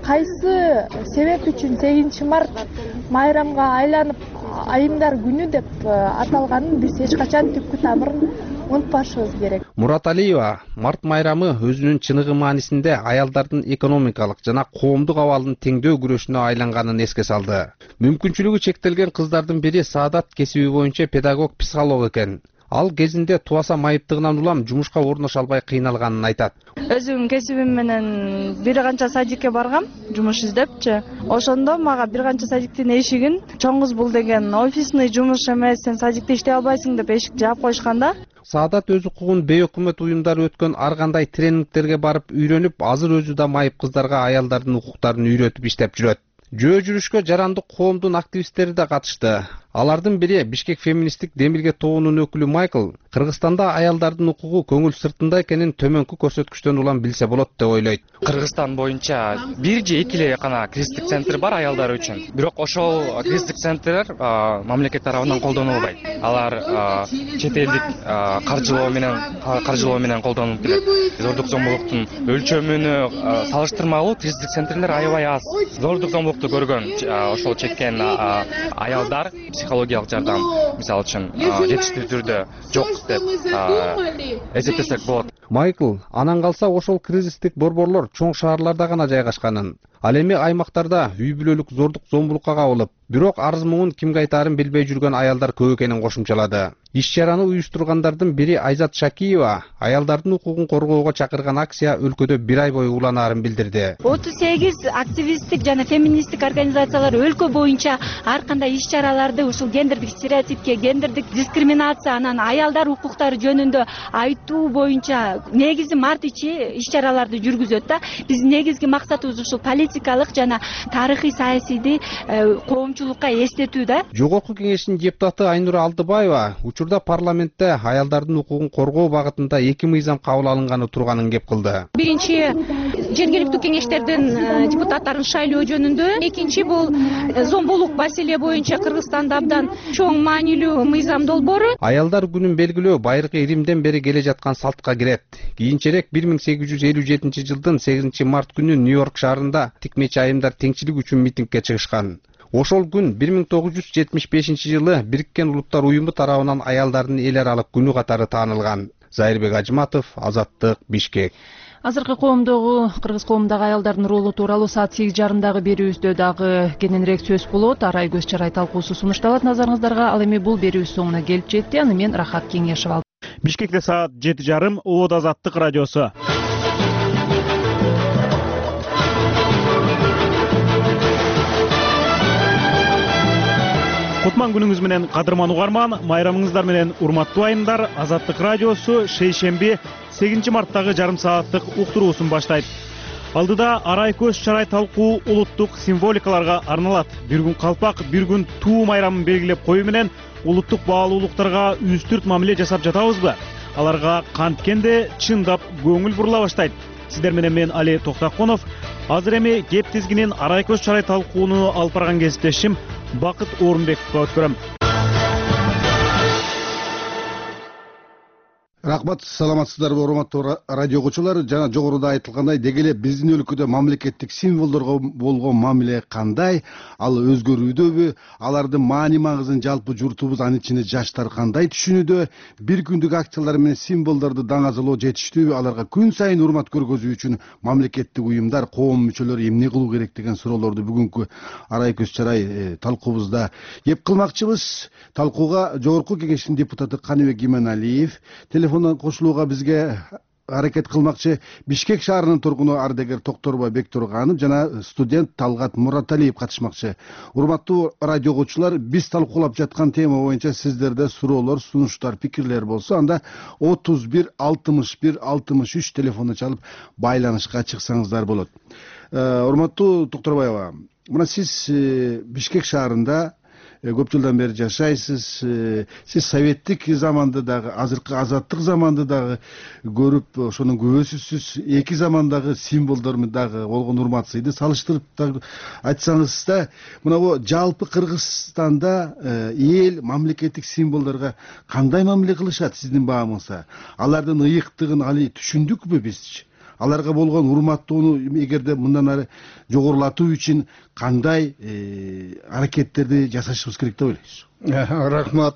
кайсы себеп үчүн 8 март майрамга айланып айымдар күнү деп аталганын биз эч качан түпкү тамырын унутпашыбыз керек. Мураталиева март майрамы өзүнүн чыныгы маанисинде аялдардын экономикалык жана коомдук абалын теңдөө күрөшүнө айланганын эске салды. Мүмкүнчүлүгү чектелген кыздардын бири Саадат кесиби боюнча педагог психолог экен. Ал кезинде тубаса майыптыгынан улам жумушка орношо албай кыйналганын айтат. Өзүм кесибим менен бир канча садикке баргам, жумуш издепчи. Ошондо мага бир канча садиктин эшигин чоң кыз бул деген офисный жумуш эмес, сен садикте иштей албайсың деп эшикти жаап койушканда. Саадат өз укугун бейөкмөт уюмдары өткөн ар кандай тренингтерге барып үйрөнүп, азыр өзү да майып кыздарга аялдардын укуктарын үйрөтүп иштеп жүрөт. Жөө жүрүшкө жарандык коомдун активисттери да катышты. Алардын бири Бишкек феминисттик демилге тобунун өкүлү Майкл, Кыргызстанда аялдардын укугу көңүл сыртында экенин төмөнкү көрсөткүчтөн улам билсе болот деп ойлойт. Кыргызстан боюнча 1 же 2 эле гана кризистик центр бар аялдар үчүн. Бирок ошол кризистик центрлер мамлекет тарабынан колдонулбайт. Алар чет элдик каржылоо менен колдонулуп келет. Зордук зомбулуктун өлчөмүнө салыштырмалуу кризистик центрлер аябай аз. Зордук зомбулукту көргөн ошол чеккен аялдар психологиялык жардам мисалы үчүн жетиштүү түрдө жок деп эсептесек болот. Майкл анан калса ошол кризистик борборлор чоң шаарларда гана жайгашканын, Ал эми аймактарда үй бүлөлүк зордук зомбулукка кабылып, бирок арыз муңун кимге айтаарын билбей жүргөн аялдар көп экенин кошумчалады. Иш-чараны уюштургандардын бири Айзат Шакиева аялдардын укугун коргоого чакырган акция өлкөдө 1 ай бою уланаарын билдирди. 38 активисттик жана феминисттик организациялар өлкө боюнча ар кандай иш-чараларды ушул гендердик стереотипке, гендердик дискриминация, анан аялдар укуктары жөнүндө айтуу боюнча негизи март ичи иш-чараларды жүргүзөт да. Биздин негизги максатыбыз ушул политикалык жана тарыхый саясийди коомчулукка эстетүү да. Жогорку кеңештин депутаты Айнура Алтыбаева учурда парламентте аялдардын укугун коргоо багытында 2 мыйзам кабыл алынганы турганын кеп кылды. Биринчи жергиликтүү кеңештердин депутаттарын шайлоо жөнүндө, экинчи бул зомбулук маселе боюнча Кыргызстанда абдан чоң маанилүү мыйзам долбоору. Аялдар күнүн белгилөө байыркы Римден бери келе жаткан салтка кирет. Кийинчерээк 1857 жылдын 8 март күнү Нью-Йорк шаарында тикмечи айымдар теңчилик үчүн митингге чыгышкан. Ошол күн 1975 жылы Бириккен Улуттар уюму тарабынан аялдардын эл аралык күнү катары таанылган. Зайырбек Ажматов, Азаттык, Бишкек. Азыркы кыргыз коомундагы аялдардын ролу тууралуу саат 8:30 берүүбүздө дагы кененирээк сөз болот. Арай көз чарай талкуусу сунушталат назарыңыздарга. Ал эми бул берүү соңуна келип жетти. Аны мен Рахат Кеңешев алып. Бишкекте саат 7:30 Оод Азаттык радиосу. Кутман күнүңүз менен кадырман угарман, майрамыңыздар менен урматтуу айымдар. Азаттык радиосу шейшемби 8 марттагы жарым сааттык уктуруусун баштайт. Алдыда арай көз чарай талкуу улуттук символикаларга арналат. Бир күн калпак, бир күн туу майрамын белгилеп коюу менен улуттук баалуулуктарга үстүрт мамиле жасап жатабызбы? Аларга канткенде чындап көңүл бурула баштайт. Сиздер менен мен Али Токтаконов. Азыр эми кеп тизгинин арай көз чарай талкууну алып барган кесиптешим Бакыт Орунбековго өткөрөм. Рахмат, саламатсыздарбы урматтуу радио угуучулар. Жана жогоруда айтылгандай, деги эле биздин өлкөдө мамлекеттик символдорго болгон мамиле кандай, ал өзгөрүүдөбү, алардын маани магызын жалпы журтубуз, анын ичинде жаштар кандай түшүнүүдө, бир күндүк акциялар менен символдорду даңазалоо жетиштүүбү, аларга күн сайын урмат көргөзүү үчүн мамлекеттик уюмдар, коом мүчөлөрү эмне кылуу керек деген суроолорду бүгүнкү арай көз чарай талкуубузда кеп кылмакчыбыз. Талкууга жогорку кеңештин депутаты Каныбек Иманалиев, телефондон кошулууга бизге аракет кылмакчы Бишкек шаарынын тургуну ардагер Токторбой Бектурганов жана студент Талгат Мураталиев катышмакчы. Урматтуу радио угуучулар, биз талкуулап жаткан тема боюнча сиздерде суроолор, сунуштар, пикирлер болсо, анда 31 61 63 телефонду чалып байланышка чыксаңыздар болот. Урматтуу Токторбаева, мына сиз Бишкек шаарында көп жылдан бери жашайсыз. Сиз советтик заманды дагы, азыркы азаттык заманды дагы көрүп, ошонун күбөсүсүз. Эки замандагы символдорду дагы болгон урмат сыйды салыштырып дагы айтсаңыз да, мына жалпы Кыргызстанда эл мамлекеттик символдорго кандай мамиле кылышат сиздин баамыңызда? Алардын ыйыктыгын али түшүндүкпү биз? Аларга болгон урматтоону эгерде мындан ары жогорулатуу үчүн кандай аракеттерди жасашыбыз керек деп ойлойсуз? Рахмат.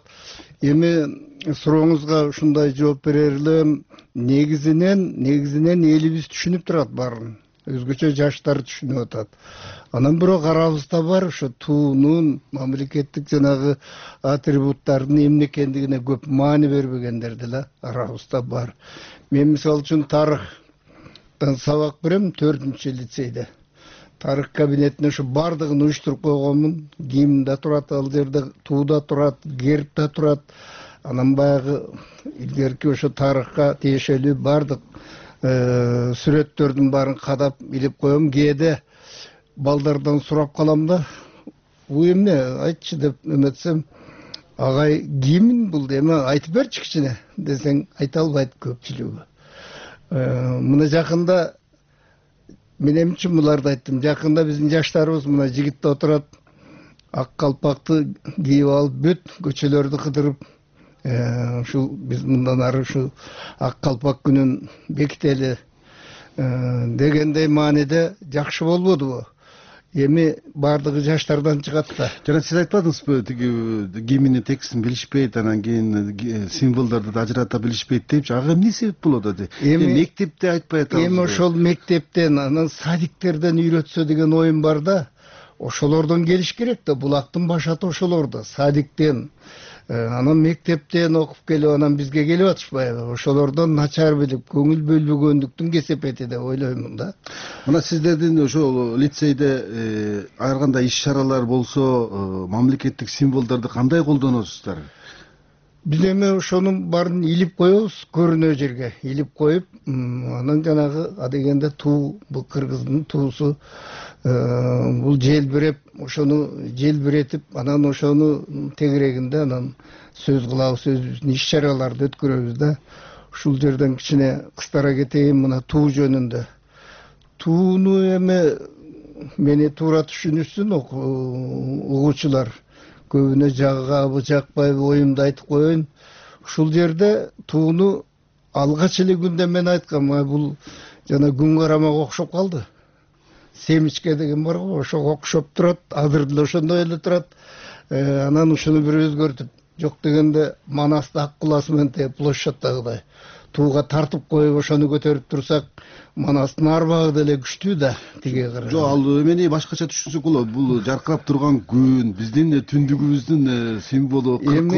Эми сурооңузга ушундай жооп берер элем. Негизинен элибиз түшүнүп турат баарын. Өзгөчө жаштар түшүнүп атат. Анан бирок арабызда бар ошо туунун мамлекеттик жанагы атрибуттардын эмне экендигине көп маани бербегендер деле арабызда бар. Мен мисалы үчүн тарыхтан сабак берем 4-лицейде. Тарых кабинетине ушу бардыгын уюштуруп койгонмун. Гимн да турат, ал жерде туу да турат, герб да турат. Анан баягы илгерки ошо тарыхка тиешелүү бардык сүрөттөрдүн баарын кадап илип коем. Кээде балдардан сурап калам да, бул эмне айтчы деп эметсем, агай гимн бул эме айтып берчи кичине десең айта албайт көпчүлүгү. Мына жакында менимче буларды айттым. Жакында биздин жаштарыбыз мына жигитте отурат, ак калпакты кийип алып бүт көчөлөрдү кыдырып, ушул биз мындан ары ушу ак калпак күнүн бекители дегендей мааниде жакшы болбодубу? эми баардыгы жаштардан чыгат да. жана сиз айтпадыңызбы тиги гимндин текстин билишпейт, анан кийин символдорду да ажырата билишпейт депчи, ага эмне себеп болот ати? Эми мектепте айтпай атабыз. Эми ошол мектептен, анан садиктерден үйрөтсө деген оюм бар да. Ошолордон келиш керек да, булактын башаты ошолордо, садиктен. Анан мектептен окуп келип, анан бизге келип атышпайбы? Ошолордон начар билип, көңүл бөлбөгөндүктүн кесепети деп ойлоймун да. Мына сиздердин ошол лицейде ар кандай иш-чаралар болсо, мамлекеттик символдорду кандай колдоносуздар? Биз эми ошонун баарын илип коебуз, көрүнө жерге илип коюп, анан жанагы адегенде туу, бул кыргыздын туусу, бул желбиреп, ошону желбиретип, анан ошону тегерегинде анан сөз кылабыз, өзүбүздүн иш-чараларды өткөрөбүз да. Ушул жерден кичине кыстара кетейин мына туу жөнүндө. Тууну эми мени туура түшүнүшсүн угуучулар. Көбүнө жагабы, жакпайбы оюмду айтып коеюн. Ушул жерде тууну алгач эле күндө мен айткам, бул жана күн карамага окшоп калды. Семичке деген бар го, ошого окшоп турат, азыр деле ошондой эле турат. Анан ушуну бир өзгөртүп, жок дегенде Манаста ак куласментте площадьтагыдай тууга тартып коюп ошону көтөрүп турсак, Манастын арбагы деле күчтүү да, тиге караганда. Жок, ал эмени башкача түшүнсөк болот. Бул жаркырап турган күн, биздин түндүгүбүздүн символу,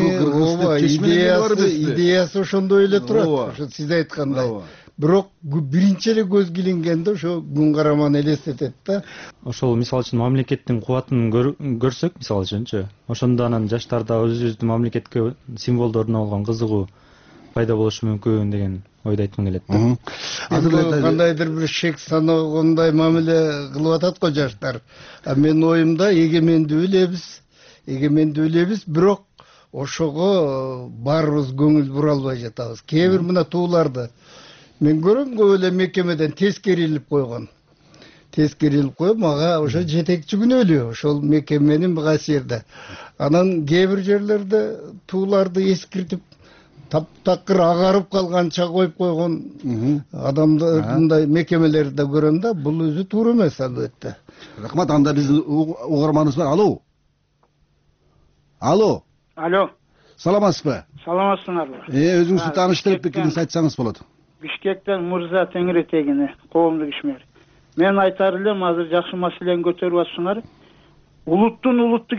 идеясы ошондой эле турат. Ошо сиз айткандай. Бирок биринчи эле көз илингенде ошо күн караманы элестетет да. Ошол мисалы үчүн мамлекеттин кубатын көрсөк, мисалы үчүнчү, ошондо анан жаштарда өзүбүздүн мамлекетке символдоруна болгон кызыгуу пайда болушу мүмкүн деген ойду айткым келет да. Кандайдыр бир шек санагандай мамиле кылып атат го жаштар. Менин оюмда эгемендүү элебиз, бирок ошого баарыбыз көңүл бура албай жатабыз. Кээ бир мына тууларды мен көрөм, көп эле мекемеден тескерилип койгон. Тескерилип коюп, мага ошо жетекчи күнөөлүү, ошол мекеменин касиерде. Анан кээ бир жерлерде тууларды эскиртип, таптакыр агарып калганча коюп койгон адамдырдай мекемелерди көрөм да, бул өзү туура эмес албетте. Рахмат, анда биздин угарманыбыз бар. Алло. Алло. Алло. Саламатсызбы? Саламатсыңарбы? Өзүңүздү тааныштырып пикириңизди айтсаңыз болот. Бишкектен Мырза Теңиретегини, коомдук ишмер. Мен айтар элем, азыр жакшы маселени көтөрүп атсыңар. Улуттук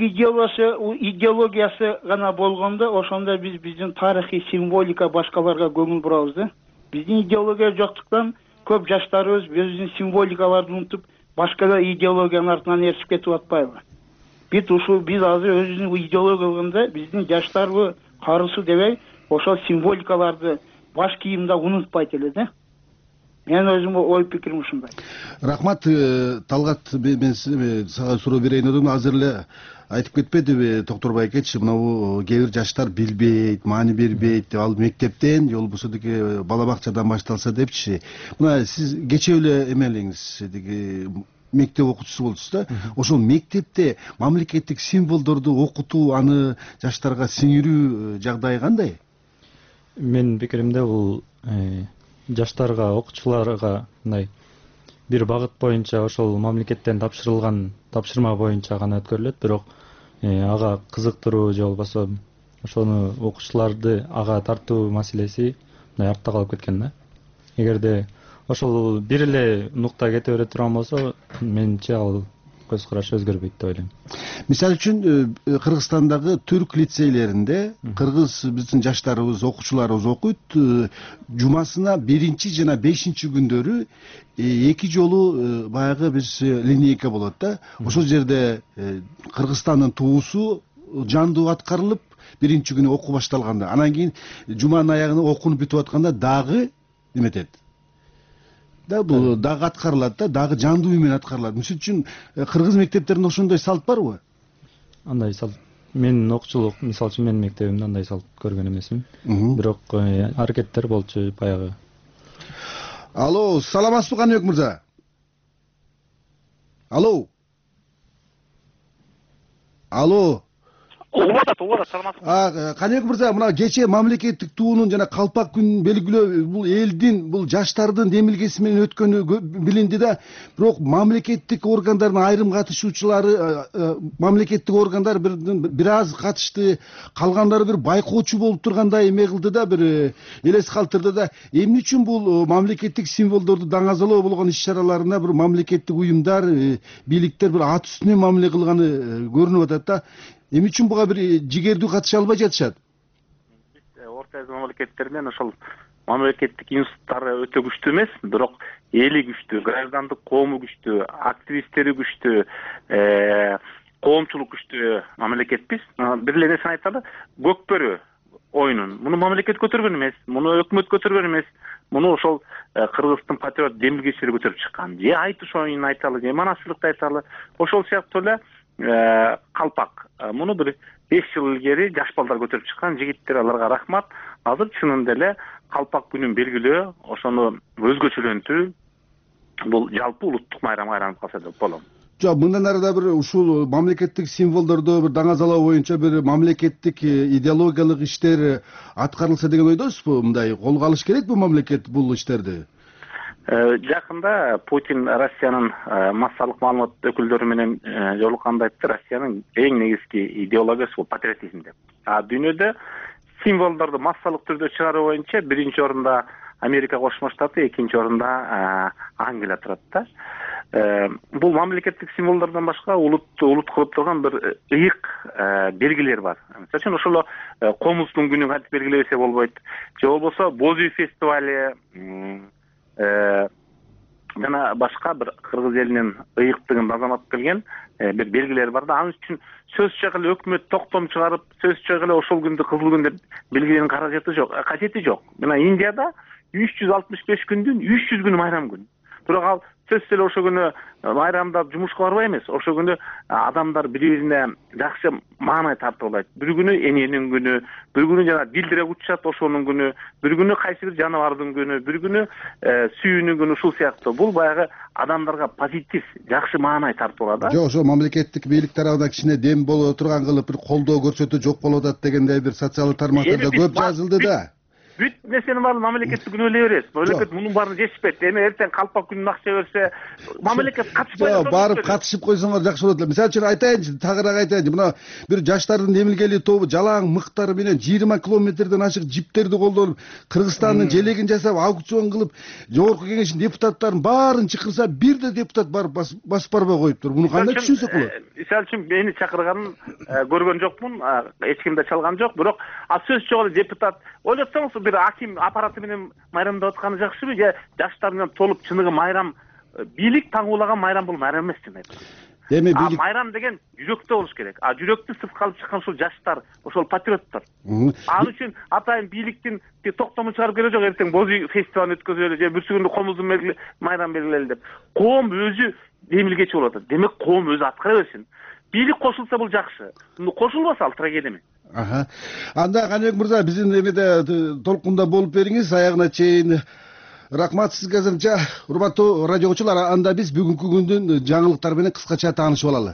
идеологиясы гана болгондо, ошондо биздин тарыхый символика башкаларга көңүл бурабыз да. Биздин идеология жоктуктан көп жаштарыбыз биздин символикаларды унутуп, башка идеологиянын артынан эрсип кетип атпайбы? Биз азыр өзүбүздүн идеологиябызда биздин жаштарбы, карысы дебей, ошол символикаларды баш кийимде унутпайт эле да. Мен өзүм ой пикирим ушундай. Рахмат, Талгат, мен сага суроо берейин дедим, азыр эле айтып кетпедиби Токторбай экечи, мына кээ бир жаштар билбейт, маани бербейт, ал мектептен, же болбосо тиги бала бакчадан башталса депчи. Мына сиз кечээ эле эмелиңиз, тиги мектеп окуучусу болчусуз да. Ошол мектепте мамлекеттик символдорду окутуу, аны жаштарга сиңирүү жагдайы кандай? Менин пикиримде бул жаштарга, окуучуларга мындай бир багыт боюнча ошол мамлекеттен тапшырылган тапшырма боюнча гана өткөрүлөт, бирок ага кызыктыруу же болбосо ошону окуучуларды ага тартуу маселеси мындай артта калып кеткен да. Эгерде ошол бир эле нукта кете бере турган болсо, менимче ал көз караш өзгөрбөйт деп ойлойм. Мисалы үчүн Кыргызстандагы түрк лицейлеринде кыргыз биздин жаштарыбыз, окуучуларыбыз окуйт. Жумасына 1 жана 5 күндөрү эки жолу баягы бир линейка болот да. Ошол жерде Кыргызстандын туусу жандуу аткарылып, 1 күнү окуу башталганда, анан кийин жуманын аягына окунуп бүтүп атканда дагы эметет. Да, бул дагы аткарылат да, дагы жандуу үй менен аткарылат. Мисалы үчүн кыргыз мектептеринде ошондой салт барбы? Андай салт менин окуучулук, мисалы үчүн менин мектебимде андай салт көргөн эмесмин. Бирок аракеттер болчу баягы. Алло, саламатсызбы Каныбек мырза? Алло. Алло. угуп атат саламатсызбы? Каныбек мырза, мына кечээ мамлекеттик туунун жана калпак күнүн белгилөө бул элдин, бул жаштардын демилгеси менен өткөнү билинди да, бирок мамлекеттик органдардын айрым катышуучулары, мамлекеттик органдар бир аз катышты, калгандары бир байкоочу болуп тургандай эме кылды да, бир элес калтырды да. Эмне үчүн бул мамлекеттик символдорду даңазалоо болгон иш-чараларына бир мамлекеттик уюмдар, бийликтер бир ат үстүнөн мамиле кылганы көрүнүп атат да? Эмне үчүн буга бир жигердүү катыша албай жатышат? Биз Орто Азия мамлекеттери менен ошол мамлекеттик институттары өтө күчтүү эмес, бирок эли күчтүү, граждандык коому күчтүү, активисттери күчтүү, коомчулук күчтүү мамлекетпиз. Бир эле нерсени айталы, Көкбөрү оюнун муну мамлекет көтөргөн эмес, муну өкмөт көтөргөн эмес, муну ошол кыргыздын патриот демилгечилери көтөрүп чыккан. Же айтыш оюнун айталы, же манасчылыкты айталы. Ошол сыяктуу эле калпак. Муну бир 5 жыл илгери жаш балдар көтөрүп чыккан, жигиттер, аларга рахмат. Азыр чынында эле калпак күнүн белгилөө, ошону өзгөчөлөнтүү бул жалпы улуттук майрамга айланып калса деп болом. Жок, мындан ары да бир ушул мамлекеттик символдорду бир даңазалоо боюнча бир мамлекеттик идеологиялык иштер аткарылса деген ойдосузбу? Мындай колго алыш керекпи мамлекет бул иштерди? Жакында Путин Россиянын массалык маалымат өкүлдөрү менен жолукканда айтты, Россиянын эң негизги идеологиясы бул патриотизм деп. Дүйнөдө символдорду массалык түрдө чыгаруу боюнча биринчи орунда Америка Кошмо Штаты, экинчи орунда Англия турат да. Бул мамлекеттик символдордон башка улут кылып турган бир ыйык белгилер бар. Мисалы үчүн ошол комуздун күнүн кантип белгилебесе болбойт. Же болбосо Боз үй фестивали жана башка бир кыргыз элинин ыйыктыгын базамат келген бир белгилер бар да. Ал үчүн сөзсүз эле өкмөт токтом чыгарып, сөзсүз эле ошол күндү кызыл күн деп белгилеенин каражаты жок, кажети жок. Мына Индияда 365 күндүн 300 күнү майрам күн. Бирок ал сөзсүз эле ошол күнү майрамда жумушка барбай эмес, ошол күнү адамдар бири-бирине жакшы маанай тартып алат. Бир күнү эненин күнү, бир күнү жана дилдирек учат ошонун күнү, бир күнү кайсы бир жаныбардын күнү, бир күнү сүйүүнүн күнү, ушул сыяктуу. Бул баягы адамдарга позитив, жакшы маанай тартып алат да. Жок, ошо мамлекеттик бийлик тарабынан кичине дем боло турган кылып бир колдоо көрсөтүү жок болуп атат дегендей бир социалдык тармактарда көп жазылды да. Бүт нерсенин баарын мамлекеттик күнөөлөй беребиз. Мамлекет мунун баарын жетишпейт. Эми эртең калпак күнүн акча берсе, мамлекет катышпай. Жок, барып катышып койсоңор жакшы болот эле. Мисалы үчүн айтайынчы, тагыраак айтайынчы. Мына бир жаштардын демилгелүү тобу жалаң мыктары менен 20 километрден ашык жиптерди колдонуп, Кыргызстандын желегин жасап, аукцион кылып, жогорку кеңештин депутаттарын баарын чакырса, бир да депутат барып басып барбай коюптур. Муну кандай түшүнсөк болот? Мисалы үчүн мени чакырганын көргөн жокмун, эч ким да чалган жок, бирок сөз жок эле депутат. Ойлотсоңуз бир аким аппараты менен майрамдап атканы жакшыбы, же жаштар менен толуп чыныгы майрам, бийлик таңуулаган майрам бул майрам эмес чын айтып. Эми бийлик майрам деген жүрөктө болуш керек. Жүрөктү сыртка алып чыккан ушул жаштар, ошол патриоттор. Ал үчүн атайын бийликтин токтомун чыгарып керек жок, эртең Боз үй фестивалын өткөзөлү же бүрсүгүндү комуздун майрам белгилели деп. Коом өзү демилгечи болуп атат. Демек коом өзү аткара берсин. Бийлик кошулса бул жакшы. Кошулбаса ал трагедия эмес. Анда Каныбек мырза, биздин эмеде толкунда болуп бериңиз, аягына чейин. Рахмат сизге азырынча. Урматтуу радио окуучулар, анда биз бүгүнкү күндүн жаңылыктары менен кыскача таанышып алалы.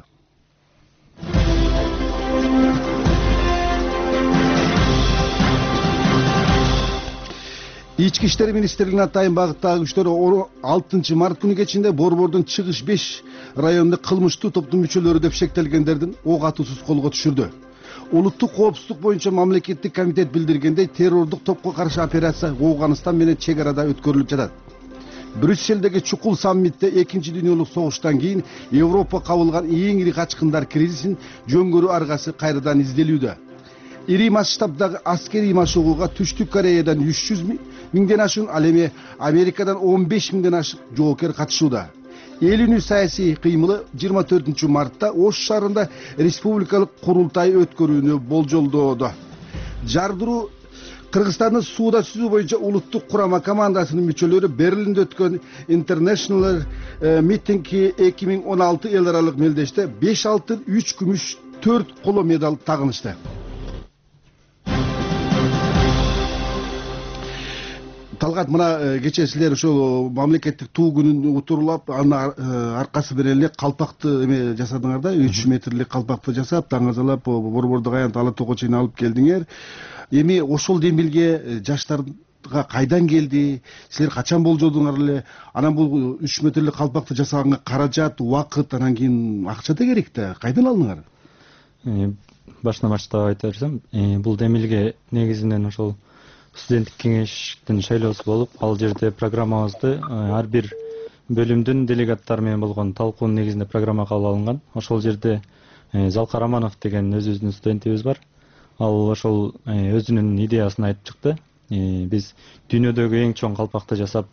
Ички иштер министрлигинин атайын багыттагы күчтөрү 6 март күнү кечинде Борбордун чыгыш 5 районунда кылмыштуу топтун мүчөлөрү деп шектелгендердин ок атуусуз колго түшүрдү. Улуттук коопсуздук боюнча мамлекеттик комитет билдиргендей, террордук топко каршы операция Афганистан менен чек арада өткөрүлүп жатат. Брюсселдеги чукул саммитте 2-дүйнөлүк согуштан кийин Европа кабылган эң ири качкындар кризисин жөнгөрүү аргасы кайрадан изделүүдө. Ири масштабдагы аскерий машыгууга Түштүк Кореядан 300 миңден ашуун, ал эми Америкадан 15 миңден ашык жоокер катышууда. Эл үнү саясий кыймылы 24 мартта Ош шаарында республикалык курултай өткөрүүнү болжолдоодо. Жардыруу Кыргызстандын сууда сүзүү боюнча улуттук курама командасынын мүчөлөрү Берлинде өткөн International Meeting 2016 эл аралык мелдеште 5 алтын, 3 күмүш, 4 коло медаль тагынышты. Талгат, мына кечээ силер ошол мамлекеттик туу күнүн утурлап, анын аркасы менен эле калпакты эме жасадыңар да, 3 метрлик калпакты жасап, таңазалап, борбордук аянт Ала тоого чейин алып келдиңер. Эми ошол демилге жаштарга кайдан келди? Силер качан болжодуңар эле? Анан бул 3 метрлик калпакты жасаганга каражат, убакыт, анан кийин акча да керек да. Кайдан алдыңар? Башынан баштап айта берсем, бул демилге негизинен ошол студенттик кеңештин шайлоосу болуп, ал жерде программабызды ар бир бөлүмдүн делегаттары менен болгон талкуунун негизинде программа кабыл алынган. Ошол жерде Залка Романов деген өзүбүздүн студентибиз бар. Ал ошол өзүнүн идеясын айтып чыкты. Биз дүйнөдөгү эң чоң калпакты жасап,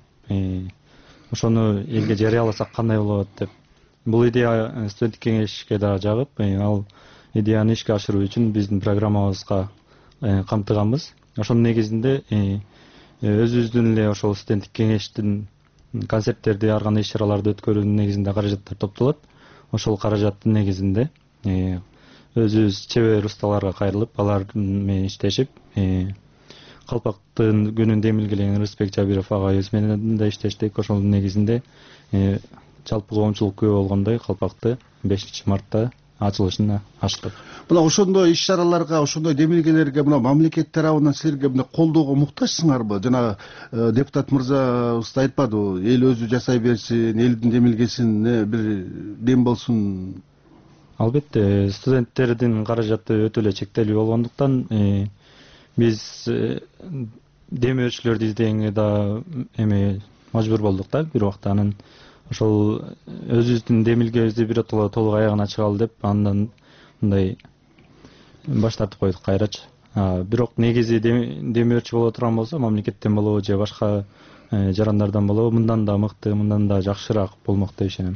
ошону элге жарыяласак кандай болот деп. Бул идея студенттик кеңешке да жагып, ал идеяны ишке ашыруу үчүн биздин программабызга камтыганбыз. Ошонун негизинде өзүбүздүн эле ошол студенттик кеңештин концерттерди, ар кандай иш-чараларды өткөрүүнүн негизинде каражаттар топтолот. Ошол каражаттын негизинде өзүбүз чебер усталарга кайрылып, алар менен иштешип, калпактын күнүн демилгелеген Рысбек Жабиров агайыбыз менен да иштештик. Ошонун негизинде жалпы коомчулук күбө болгондой калпакты 5 мартта ачылышына ачтык. Мына ошондой иш-чараларга, ошондой демилгелерге мына мамлекет тарабынан силерге мына колдоого муктажсыңарбы? Жана депутат мырза айтпадыбы, эл өзү жасай берсин, элдин демилгесин бир дем болсун. Албетте, студенттердин каражаты өтө эле чектелүү болгондуктан биз демөөрчүлөрдү издегенге да мажбур болдук да бир убакта. Анан ошол өзүбүздүн демилгебизди биротоло толук аягына чыгалы деп, андан мындай баш тартып койдук кайрачы. Бирок негизи демөөрчү боло турган болсо, мамлекеттен болобу же башка жарандардан болобу, мындан да мыкты, мындан да жакшыраак болмок деп ишенем.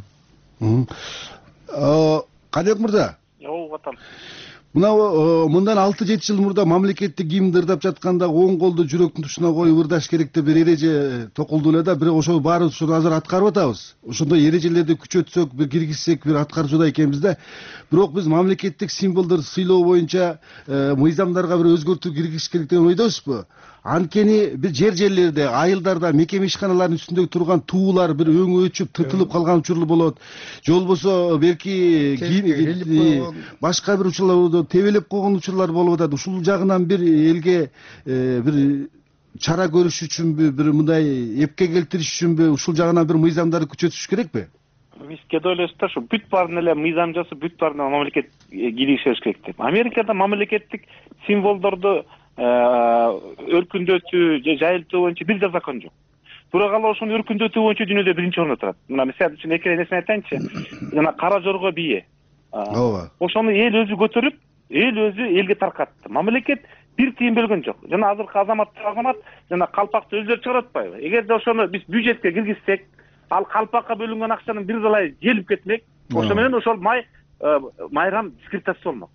Кадек мырза. Атам. Мындан 6-7 жыл мурда мамлекеттик гимнди ырдап жатканда оң колду жүрөктүн тушуна коюп ырдаш керек деп бир эреже токулду эле да, бирок ошол баарыбыз ушуну азыр аткарып атабыз. Ошондой эрежелерди күчөтсөк, бир киргизсек, бир аткарчуда экенбиз да. Бирок биз мамлекеттик символдорду сыйлоо боюнча мыйзамдарга бир өзгөртүү киргизиш керек деген ойдобузбу? Анткени бир жерлерде, айылдарда, мекеме ишканаларынын үстүндө турган туулар бир өңү өчүп, тытылып калган учурлар болот. Же болбосо белки башка бир учурларда тебелеп койгон учурлар болуп атат. Ушул жагынан бир элге бир чара көрүш үчүнбү, бир мындай эпке келтириш үчүнбү, ушул жагынан бир мыйзамдарды күчөтүш керекпи? Биз кеде ойлойбуз да, ушу бүт баарын эле мыйзам жасап, бүт баарына мамлекет киргизиш керек деп. Америкада мамлекеттик символдорду өркүндөтүү же жайылтуу боюнча бир да закон жок. Бирок ал ошону өркүндөтүү боюнча дүйнөдө биринчи орунда турат. Мына мисалы үчүн эки нерсени айтайынчы. Жана кара жорго бие. Ооба. Ошону эл өзү көтөрүп, эл өзү элге таркатты. Мамлекет бир тыйын бөлгөн жок. Жана азыркы азамат жана калпакты өздөрү чыгарып атпайбы? Эгерде ошону биз бюджетке киргизсек, ал калпакка бөлүнгөн акчанын бир далай желип кетмек. Ошо менен ошол майрам дискредитация болмок.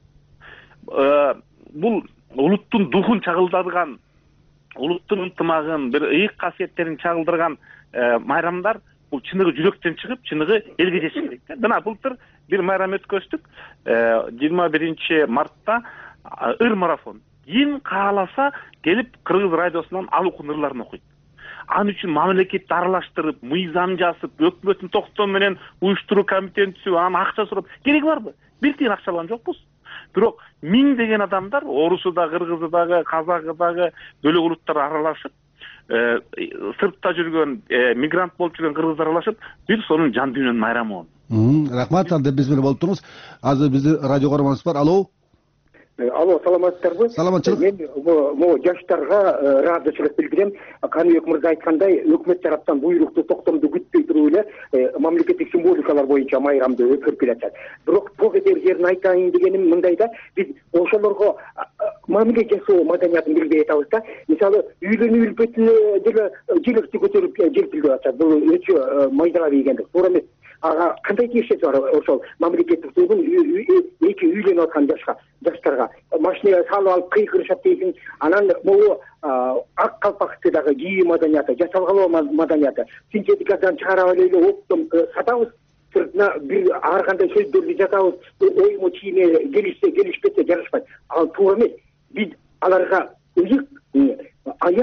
Бул улуттун духун чагылдырган, улуттун ынтымагын, бир ыйык касиеттерин чагылдырган майрамдар бул чыныгы жүрөктөн чыгып, чыныгы элге жетиш керек. Мына былтыр бир майрам өткөздүк. 21 мартта ыр марафон. Ким кааласа келип Кыргыз радиосунан алукун ырларын окуйт. Ан үчүн мамлекетти аралаштырып, мыйзам жазып, өкмөттүн токтому менен уюштуруу комитетин түзүп, анан акча сурап кереги барбы? Бир тыйын акча алган жокпуз. Бирок миңдеген адамдар, орусу да, кыргызы дагы, казагы дагы, бөлөк улуттар аралашып, сыртта жүргөн, мигрант болуп жүргөн кыргыздар аралашып, бир сонун жан дүйнөнүн майрамы болду. Рахмат, анда биз менен болуп туруңуз. Азыр биздин радио көрөрманыбыз бар. Алло. Алло, саламатсыздарбы? Саламатчылык. Мен могу жаштарга ыраазычылык билдирем. Каныбек мырза айткандай, өкмөт тараптан буйрукту, токтомду күтпөй туруп эле мамлекеттик символикалар боюнча майрамды өткөрүп келатат. Бирок тоо кетер жерин айтайын дегеним мындай да, биз ошолорго мамиле жасоо маданиятын билбей атабыз да. Мисалы, үйлөнүү үлпөтүнө деле желекти көтөрүп желпилдеп атат. Бул өчө майдага тийгендик. Туура эмес. Ага кандай тиешеси бар ошол мамлекеттик тугун эки үйлөнүп аткан жаштарга машина салып алып кыйкырышат дейсиң. Анан могу ак калпакты дагы кийүү маданияты, жасалгалоо маданияты, синтетикадан чыгарып эле оптом сатабыз. Сыртына бир ар кандай сөздөрдү жазабыз, оюму чийиме келишпесе жарашпайт. Ал туура эмес. Биз аларга ыйык, аяр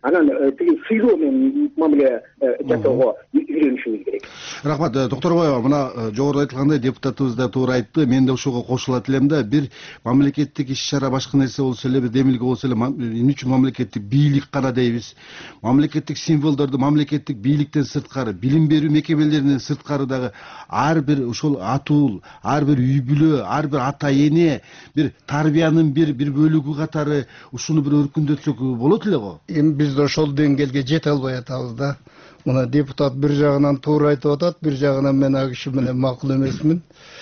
анан тиги сыйлоо менен мамиле жасоого үйрөнүшүбүз керек. Рахмат. Токторбаева, мына жогоруда айтылгандай депутатыбыз да туура айтты. Мен да ошого кошулат элем да, бир мамлекеттик иш-чара башка нерсе болсо эле, бир демилге болсо эле, эмне үчүн мамлекеттик бийлик гана дейбиз? Мамлекеттик символдорду мамлекеттик бийликтен сырткары, билим берүү мекемелеринен сырткары дагы ар бир ошол атуул, ар бир үй бүлө, ар бир ата эне бир тарбиянын бир бөлүгү катары ушуну бир өркүндөтсөк болот эле го. Эми биз ошол деңгээлге жете албай атабыз да. Мына депутат бир жагынан туура айтып атат, бир жагынан мен ал киши менен макул эмесмин.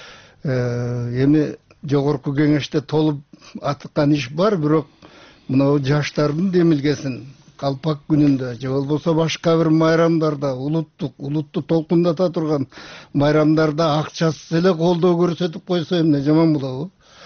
Эми жогорку кеңеште толуп аткан иш бар, бирок мына жаштардын демилгесин Калпак күнүндө же болбосо башка бир майрамдарда, улутту толкундата турган майрамдарда акчасыз эле колдоо көрсөтүп койсо эмне жаман болобу?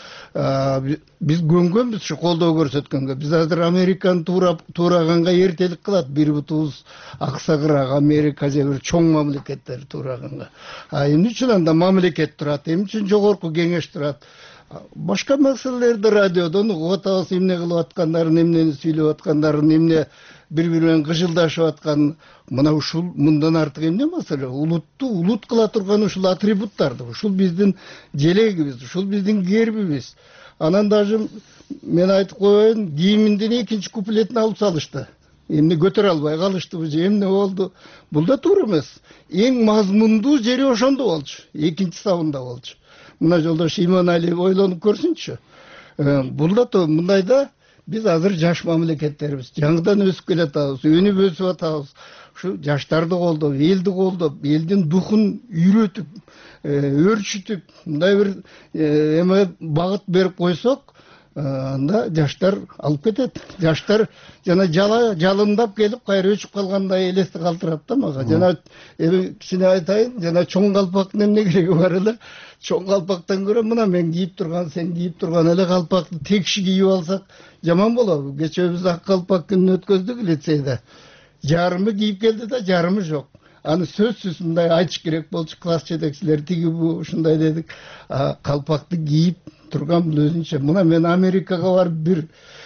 Биз көнгөнбүз ушу колдоо көрсөткөнгө. Биз азыр Американы туураганга эртелик кылат. Бир бутубуз аксагыраак Америка же бир чоң мамлекеттер туураганга. Эмне үчүн анда мамлекет турат? Эмне үчүн жогорку кеңеш турат? Башка маселелерди радиодон угуп атабыз, эмне кылып аткандарын, эмнени сүйлөп аткандарын, эмне бири-бири менен кыжылдашып аткан. Мына ушул мындан артык эмне маселе? Улутту улут кыла турган ушул атрибуттарды, ушул биздин желегибиз, ушул биздин гербибиз. Анан даже мен айтып коеюн, гимндин экинчи куплетин алып салышты. Эмне көтөрө албай калыштыбы же эмне болду? Бул да туура эмес. Эң мазмундуу жери ошондо болчу, экинчи сабында болчу. Мына жолдош Иманалиев ойлонуп көрсүнчү. Бул да мындайда биз азыр жаш мамлекеттербиз, жаңыдан өсүп келатабыз, өнүп өсүп атабыз. Ушу жаштарды колдоп, элди колдоп, элдин духун үйрөтүп, өрчүтүп, мындай бир эме багыт берип койсок, анда жаштар алып кетет. Жаштар жана жалындап келип кайра өчүп калгандай элести калтырат да мага. Жана кичине айтайын, жана чоң калпактын эмне кереги бар эле? Чоң калпактан көрө мына мен кийип турган, сен кийип турган эле калпакты тек киши кийип алсак жаман болобу? Кечээ биз ак калпак күнүн өткөздүк лицейде. Жарымы кийип келди да, жарымы жок. Аны сөзсүз мындай айтыш керек болчу, класс жетекчилери тиги бу ушундай дедик. Калпакты кийип турган бул өзүнчө. Мына мен Америкага барып бир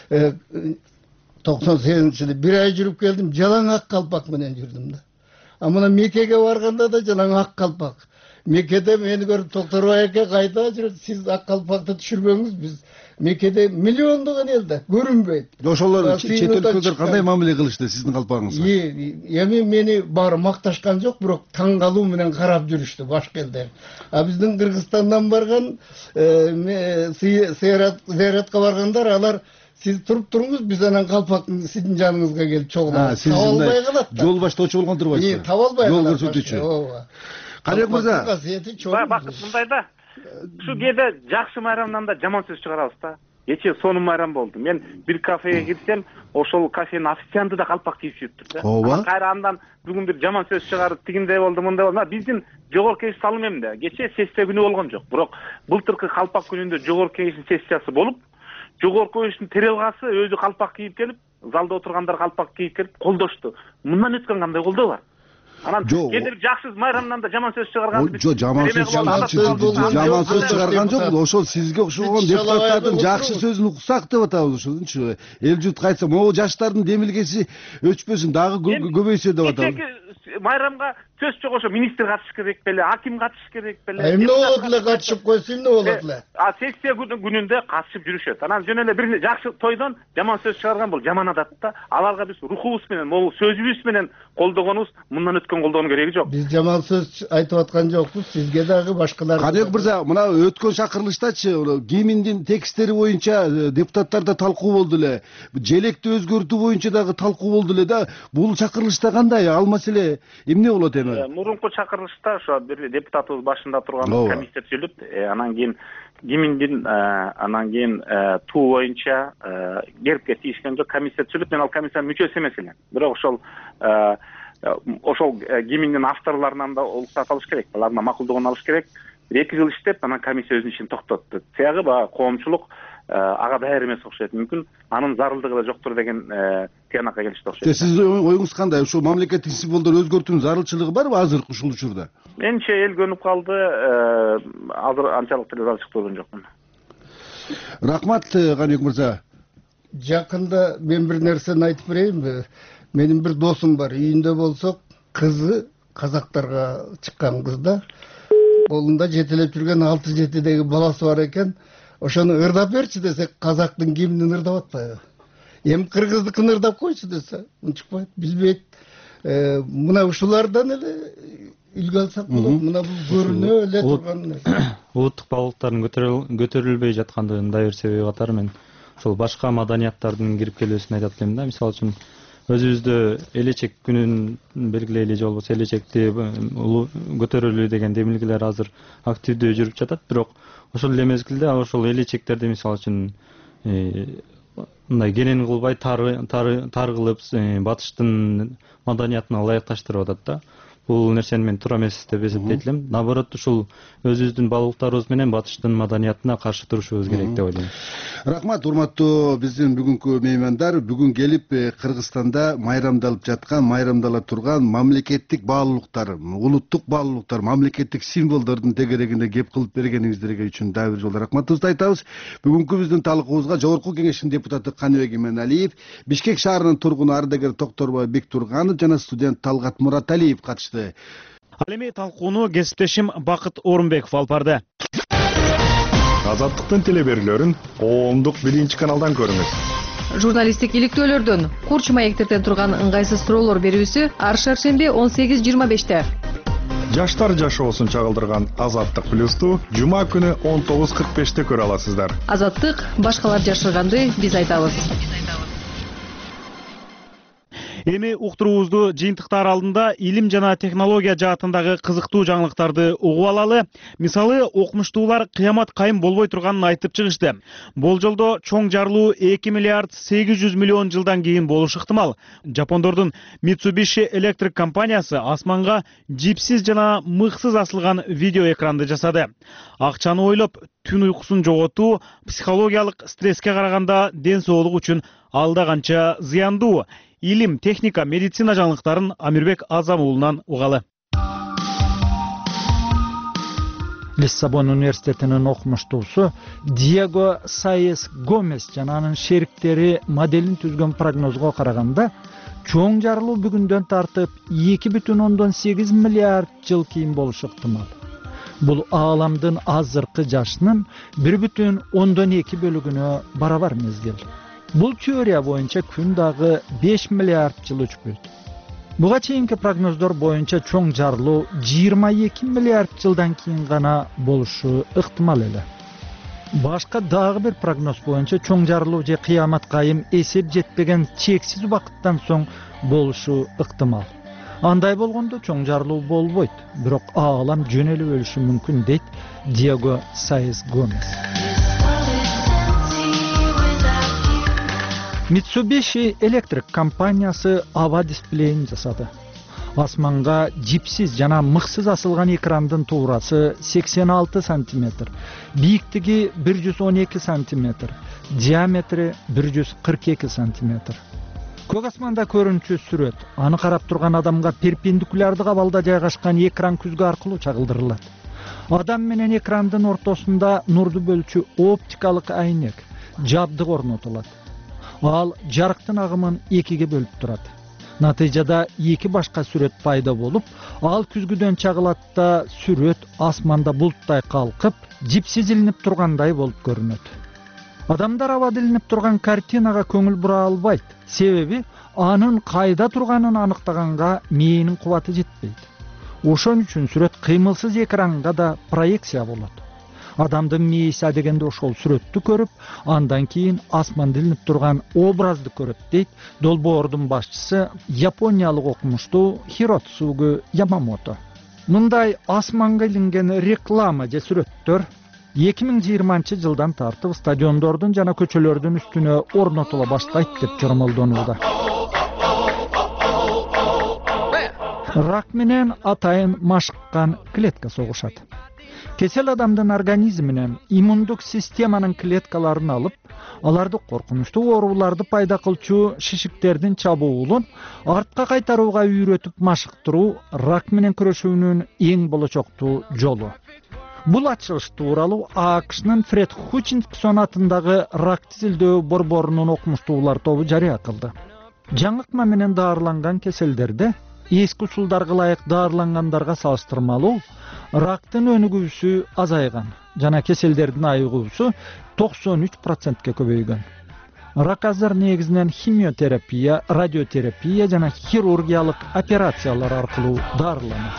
98-жылы бир ай жүрүп келдим, жалаң ак калпак менен жүрдүм да. Мына Меккеге барганда да жалаң ак калпак. Меккеде мени көрүп Токторбай аке кайда жүрөт, сиз ак калпакты түшүрбөңүз, биз Меккеде миллиондогон элде көрүнбөйт. Ошолор чет өлкөлөр кандай мамиле кылышты сиздин калпагыңызга? Эми мени баары макташкан жок, бирок таң калуу менен карап жүрүштү башка элдер. Биздин Кыргызстандан барган зыяратка баргандар, алар сиз туруп туруңуз, биз анан калпактын сиздин жаныңызга келип чогулабыз. Таба албай калат. Жол баштоочу болгон турбайсызбы? Таба албай калат. Жол көрсөтүүчү. Ооба. Каныбек мырза, бакыт мындай да. Ушу кээде жакшы майрамдан да жаман сөз чыгарабыз да. Кечээ сонун майрам болду. Мен бир кафеге кирсем, ошол кафенин официанты да калпак кийип жүрүптүр да. Ооба. Кайра андан бүгүн бир жаман сөз чыгарып, тигиндей болду, мындай болду. Биздин жогорку кеңеш салым эмне? Кечээ сессия күнү болгон жок. Бирок былтыркы калпак күнүндө жогорку кеңештин сессиясы болуп, жогорку кеңештин төралгасы өзү калпак кийип келип, залда отургандар калпак кийип келип колдошту. Мындан өткөн кандай колдоо бар? Анан кээде жакшы майрамдан да жаман сөз чыгарган. Жок, жаман сөз чыгарган жок. Ошол сизге окшогон депутаттардын жакшы сөзүн уксак деп атабыз ошончу. Эл журт кайтса, могу жаштардын демилгеси өчпөсүн, дагы көбөйсө деп атабыз. Майрамга сөз жок, ошо министр катышыш керек беле, аким катышыш керек беле. Эмне болот эле катышып койсо эмне болот эле? Сессия күнүндө катышып жүрүшөт. Анан жөн эле бир жакшы тойдон жаман сөз чыгарган бул жаман адат да. Аларга биз рухубуз менен, могу сөзүбүз менен колдогонубуз мындан өткөн колдоонун кереги жок. Биз жаман сөз айтып аткан жокпуз, сизге дагы башкалар. Каныбек мырза, мына өткөн чакырылыштачы гимндин текстери боюнча депутаттарда талкуу болду эле. Желекти өзгөртүү боюнча дагы талкуу болду эле да. Бул чакырылышта кандай? Ал маселе эмне болот эми? Мурунку чакырылышта ошо бир депутатыбыз башында турган комиссия түзүлүп, анан кийин гимндин анан кийин туу боюнча гербке тийишкен жок комиссия түзүлүп, мен ал комиссиянын мүчөсү эмес элем. Бирок ошол гимндин авторлорунан да улуктап алыш керек, алардын макулдугун алыш керек. 2 жыл иштеп, анан комиссия өзүнүн ишин токтотту. Тиягы коомчулук ага даяр эмес окшойт. Мүмкүн анын зарылдыгы да жоктур деген тыянакка келишти окшойт. Сиздин оюңуз кандай? Ушул мамлекеттик символдорду өзгөртүүнүн зарылчылыгы барбы азыр ушул учурда? Менимче эл көнүп калды, азыр анчалык деле зарылчылык болгон жокмун. Рахмат, Каныбек мырза. Жакында мен бир нерсени айтып берейинби? Менин бир досум бар, үйүндө болсок, кызы казактарга чыккан кыз да. Колунда жетелеп жүргөн 6-7 баласы бар экен. Ошону ырдап берчи десек, казактын гимнин ырдап атпайбы? Эми кыргыздыкын ырдап койчу десе, унчукпайт, билбейт. Мына ушулардан эле үлгү алсак болот. Мына бул көрүнө эле турган нерсе. Улуттук баалуулуктардын көтөрүлбөй жаткандыгын мындай бир себеби катары мен ошол башка маданияттардын кирип келүүсүн айтат элем да. Мисалы үчүн өзүбүздө элечек күнүн белгилейли же болбосо элечекти көтөрөлүү деген демилгелер азыр активдүү жүрүп жатат. Бирок ошол эле мезгилде ошол элечектерди мисалы үчүн мындай кенен кылбай тар кылып батыштын маданиятына ылайыкташтырып атат да. Бул нерсени мен туура эмес деп эсептейт элем. Наоборот, ушул өзүбүздүн баалуулуктарыбыз менен батыштын маданиятына каршы турушубуз керек деп ойлойм. Рахмат, урматтуу биздин бүгүнкү меймандар. Бүгүн келип Кыргызстанда майрамдала турган мамлекеттик баалуулуктар, улуттук баалуулуктар, мамлекеттик символдордун тегерегинде кеп кылып бергениңиздерге үчүн дагы бир жолу рахматыбызды айтабыз. Бүгүнкү биздин талкуубузга Жогорку Кеңештин депутаты Каныбек Именалиев, Бишкек шаарынын тургуну ардагер Токторбай Бектурганов жана студент Талгат Мураталиев катышты. Ал эми талкууну кесиптешим Бакыт Орунбеков алып барды. Азаттыктын телеберлөрүн коомдук 1-каналдан көрүңүз. Журналисттик иликтөөлөрдөн Курч маектерден турган ыңгайсыз суроолор берүүсү ар шаршемби 18:25-те. Жаштар жашоосун чагылдырган Азаттык плюсту жума күнү 19:45-те көрө аласыздар. Азаттык башкалар жашырганды биз айтабыз. Эми уктуруубузду жыйынтыктар алдында илим жана технология жаатындагы кызыктуу жаңылыктарды угуп алалы. Мисалы, окумуштуулар кыямат кайым болбой турганын айтып чыгышты. Болжолдо чоң жарылуу 2 миллиард 800 миллион жылдан кийин болушу ыктымал. Жапондордун Mitsubishi Electric компаниясы асманга жипсиз жана мыксыз асылган видео экранды жасады. Акчаны ойлоп, түн уйкусун жоготуу психологиялык стресске караганда ден соолук үчүн алда канча зыяндуу. Илим, техника, медицина жаңылыктарын Амирбек Азам уулунан угалы. Лиссабон университетинин окумуштуусу Диего Сайес Гомес жана анын шериктери моделин түзгөн прогнозго караганда, чоң жарылуу бүгүндөн тартып 2,8 миллиард жыл кийин болушу ыктымал. Бул ааламдын азыркы жашынын 1,2 бөлүгүнө барабар мезгил. Бул теория боюнча күн дагы 5 миллиард жыл өчпөйт. Буга чейинки прогноздор боюнча чоң жарылуу 22 миллиард жылдан кийин гана болушу ыктымал эле. Башка дагы бир прогноз боюнча чоң жарылуу же кыямат кайым эсеп жетпеген чексиз убакыттан соң болушу ыктымал. Андай болгондо чоң жарылуу болбойт, бирок аалам жөн эле өлүшү мүмкүн дейт Диего Сайес Гомес. Mitsubishi Electric компаниясы аба дисплейин жасады. Асманга жипсиз жана мыксыз асылган экрандын туурасы 86 см, бийиктиги 112 см, диаметри 142 см. Көк асманда көрүнчү сүрөт, аны карап турган адамга перпендикулярдык абалда жайгашкан экран күзгү аркылуу чагылдырылат. Адам менен экрандын ортосунда нурду бөлчү оптикалык айнек, жабдык орнотулат. Ал жарыктын агымын экиге бөлүп турат. Натыйжада эки башка сүрөт пайда болуп, ал күзгүдөн чагылат да сүрөт асманда булттай калкып, жипсиз илинип тургандай болуп көрүнөт. Адамдар абада илинип турган картинага көңүл бура албайт. Себеби анын кайда турганын аныктаганга мээнин кубаты жетпейт. Ошон үчүн сүрөт кыймылсыз экранга да проекция болот. Адамдын мээси адегенде ошол сүрөттү көрүп, андан кийин асманда илинип турган образды көрөт дейт долбоордун башчысы япониялык окумуштуу Хироцугу Ямамото. Мындай асманга илинген реклама же сүрөттөр 2020-жылдан тартып стадиондордун жана көчөлөрдүн үстүнө орнотула баштайт деп жормолдонууда. Рак менен атайын машыккан клетка согушат. Кесел адамдын организминен иммундук системанын клеткаларын алып, аларды коркунучтуу ооруларды пайда кылчу шишиктердин чабуулун артка кайтарууга үйрөтүп машыктыруу рак менен күрөшүүнүн эң болочоктуу жолу. Бул ачылыш тууралуу АКШнын Фред Хутчинсон атындагы рак тизилдөө борборунун окумуштуулар тобу жарыя кылды. жаңыкма менен даарыланган кеселдерде эски усулдарга ылайык даарылангандарга салыштырмалуу рактын өнүгүүсү азайган жана кеселдердин айыгуусу 93%ке көбөйгөн. Рак азыр негизинен химиотерапия, радиотерапия жана хирургиялык операциялар аркылуу дарыланат.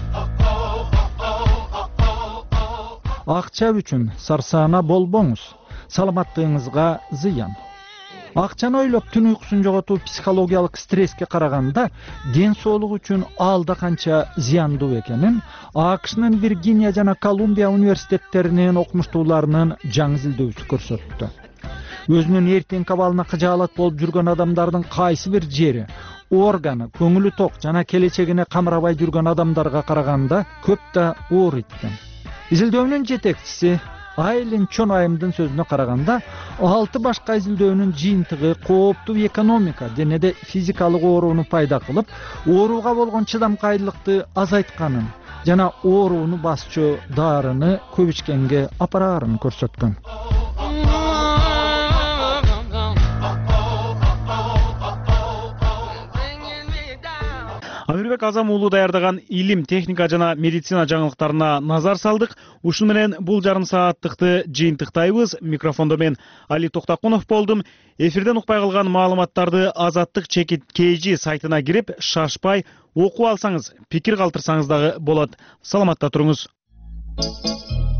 Акча үчүн сарсаана болбоңуз, саламаттыгыңызга зыян. Акчаны ойлоп түн уйкусун жоготуу психологиялык стресске караганда ден соолук үчүн алда канча зыяндуу экенин АКШнын Виргиния жана Колумбия университеттеринин окумуштууларынын жаңы изилдөөсү көрсөттү. Өзүнүн эртеңки абалына кыжаалат болуп жүргөн адамдардын кайсы бир жери, органы, көңүлү ток жана келечегине камырабай жүргөн адамдарга караганда көп да оор экен. Изилдөөнүн жетекчиси Айлин Чонайымдын сөзүнө караганда, 6 башка изилдөөнүн жыйынтыгы кооптуу экономика денеде физикалык ооруну пайда кылып, ооруга болгон чыдамкайлыкты азайтканын жана ооруну басчу дарыны көп ичкенге апараарын көрсөткөн. Амирбек Азам уулу даярдаган илим, техника жана медицина жаңылыктарына назар салдык. Ушуну менен бул жарым сааттыкты жыйынтыктайбыз. Микрофондо мен Али Токтакунов болдум. Эфирден укпай калган маалыматтарды Азаттык ЧКЖ сайтына кирип, шашпай окуп алсаңыз, пикир калтырсаңыз дагы болот. Саламатта туруңуз.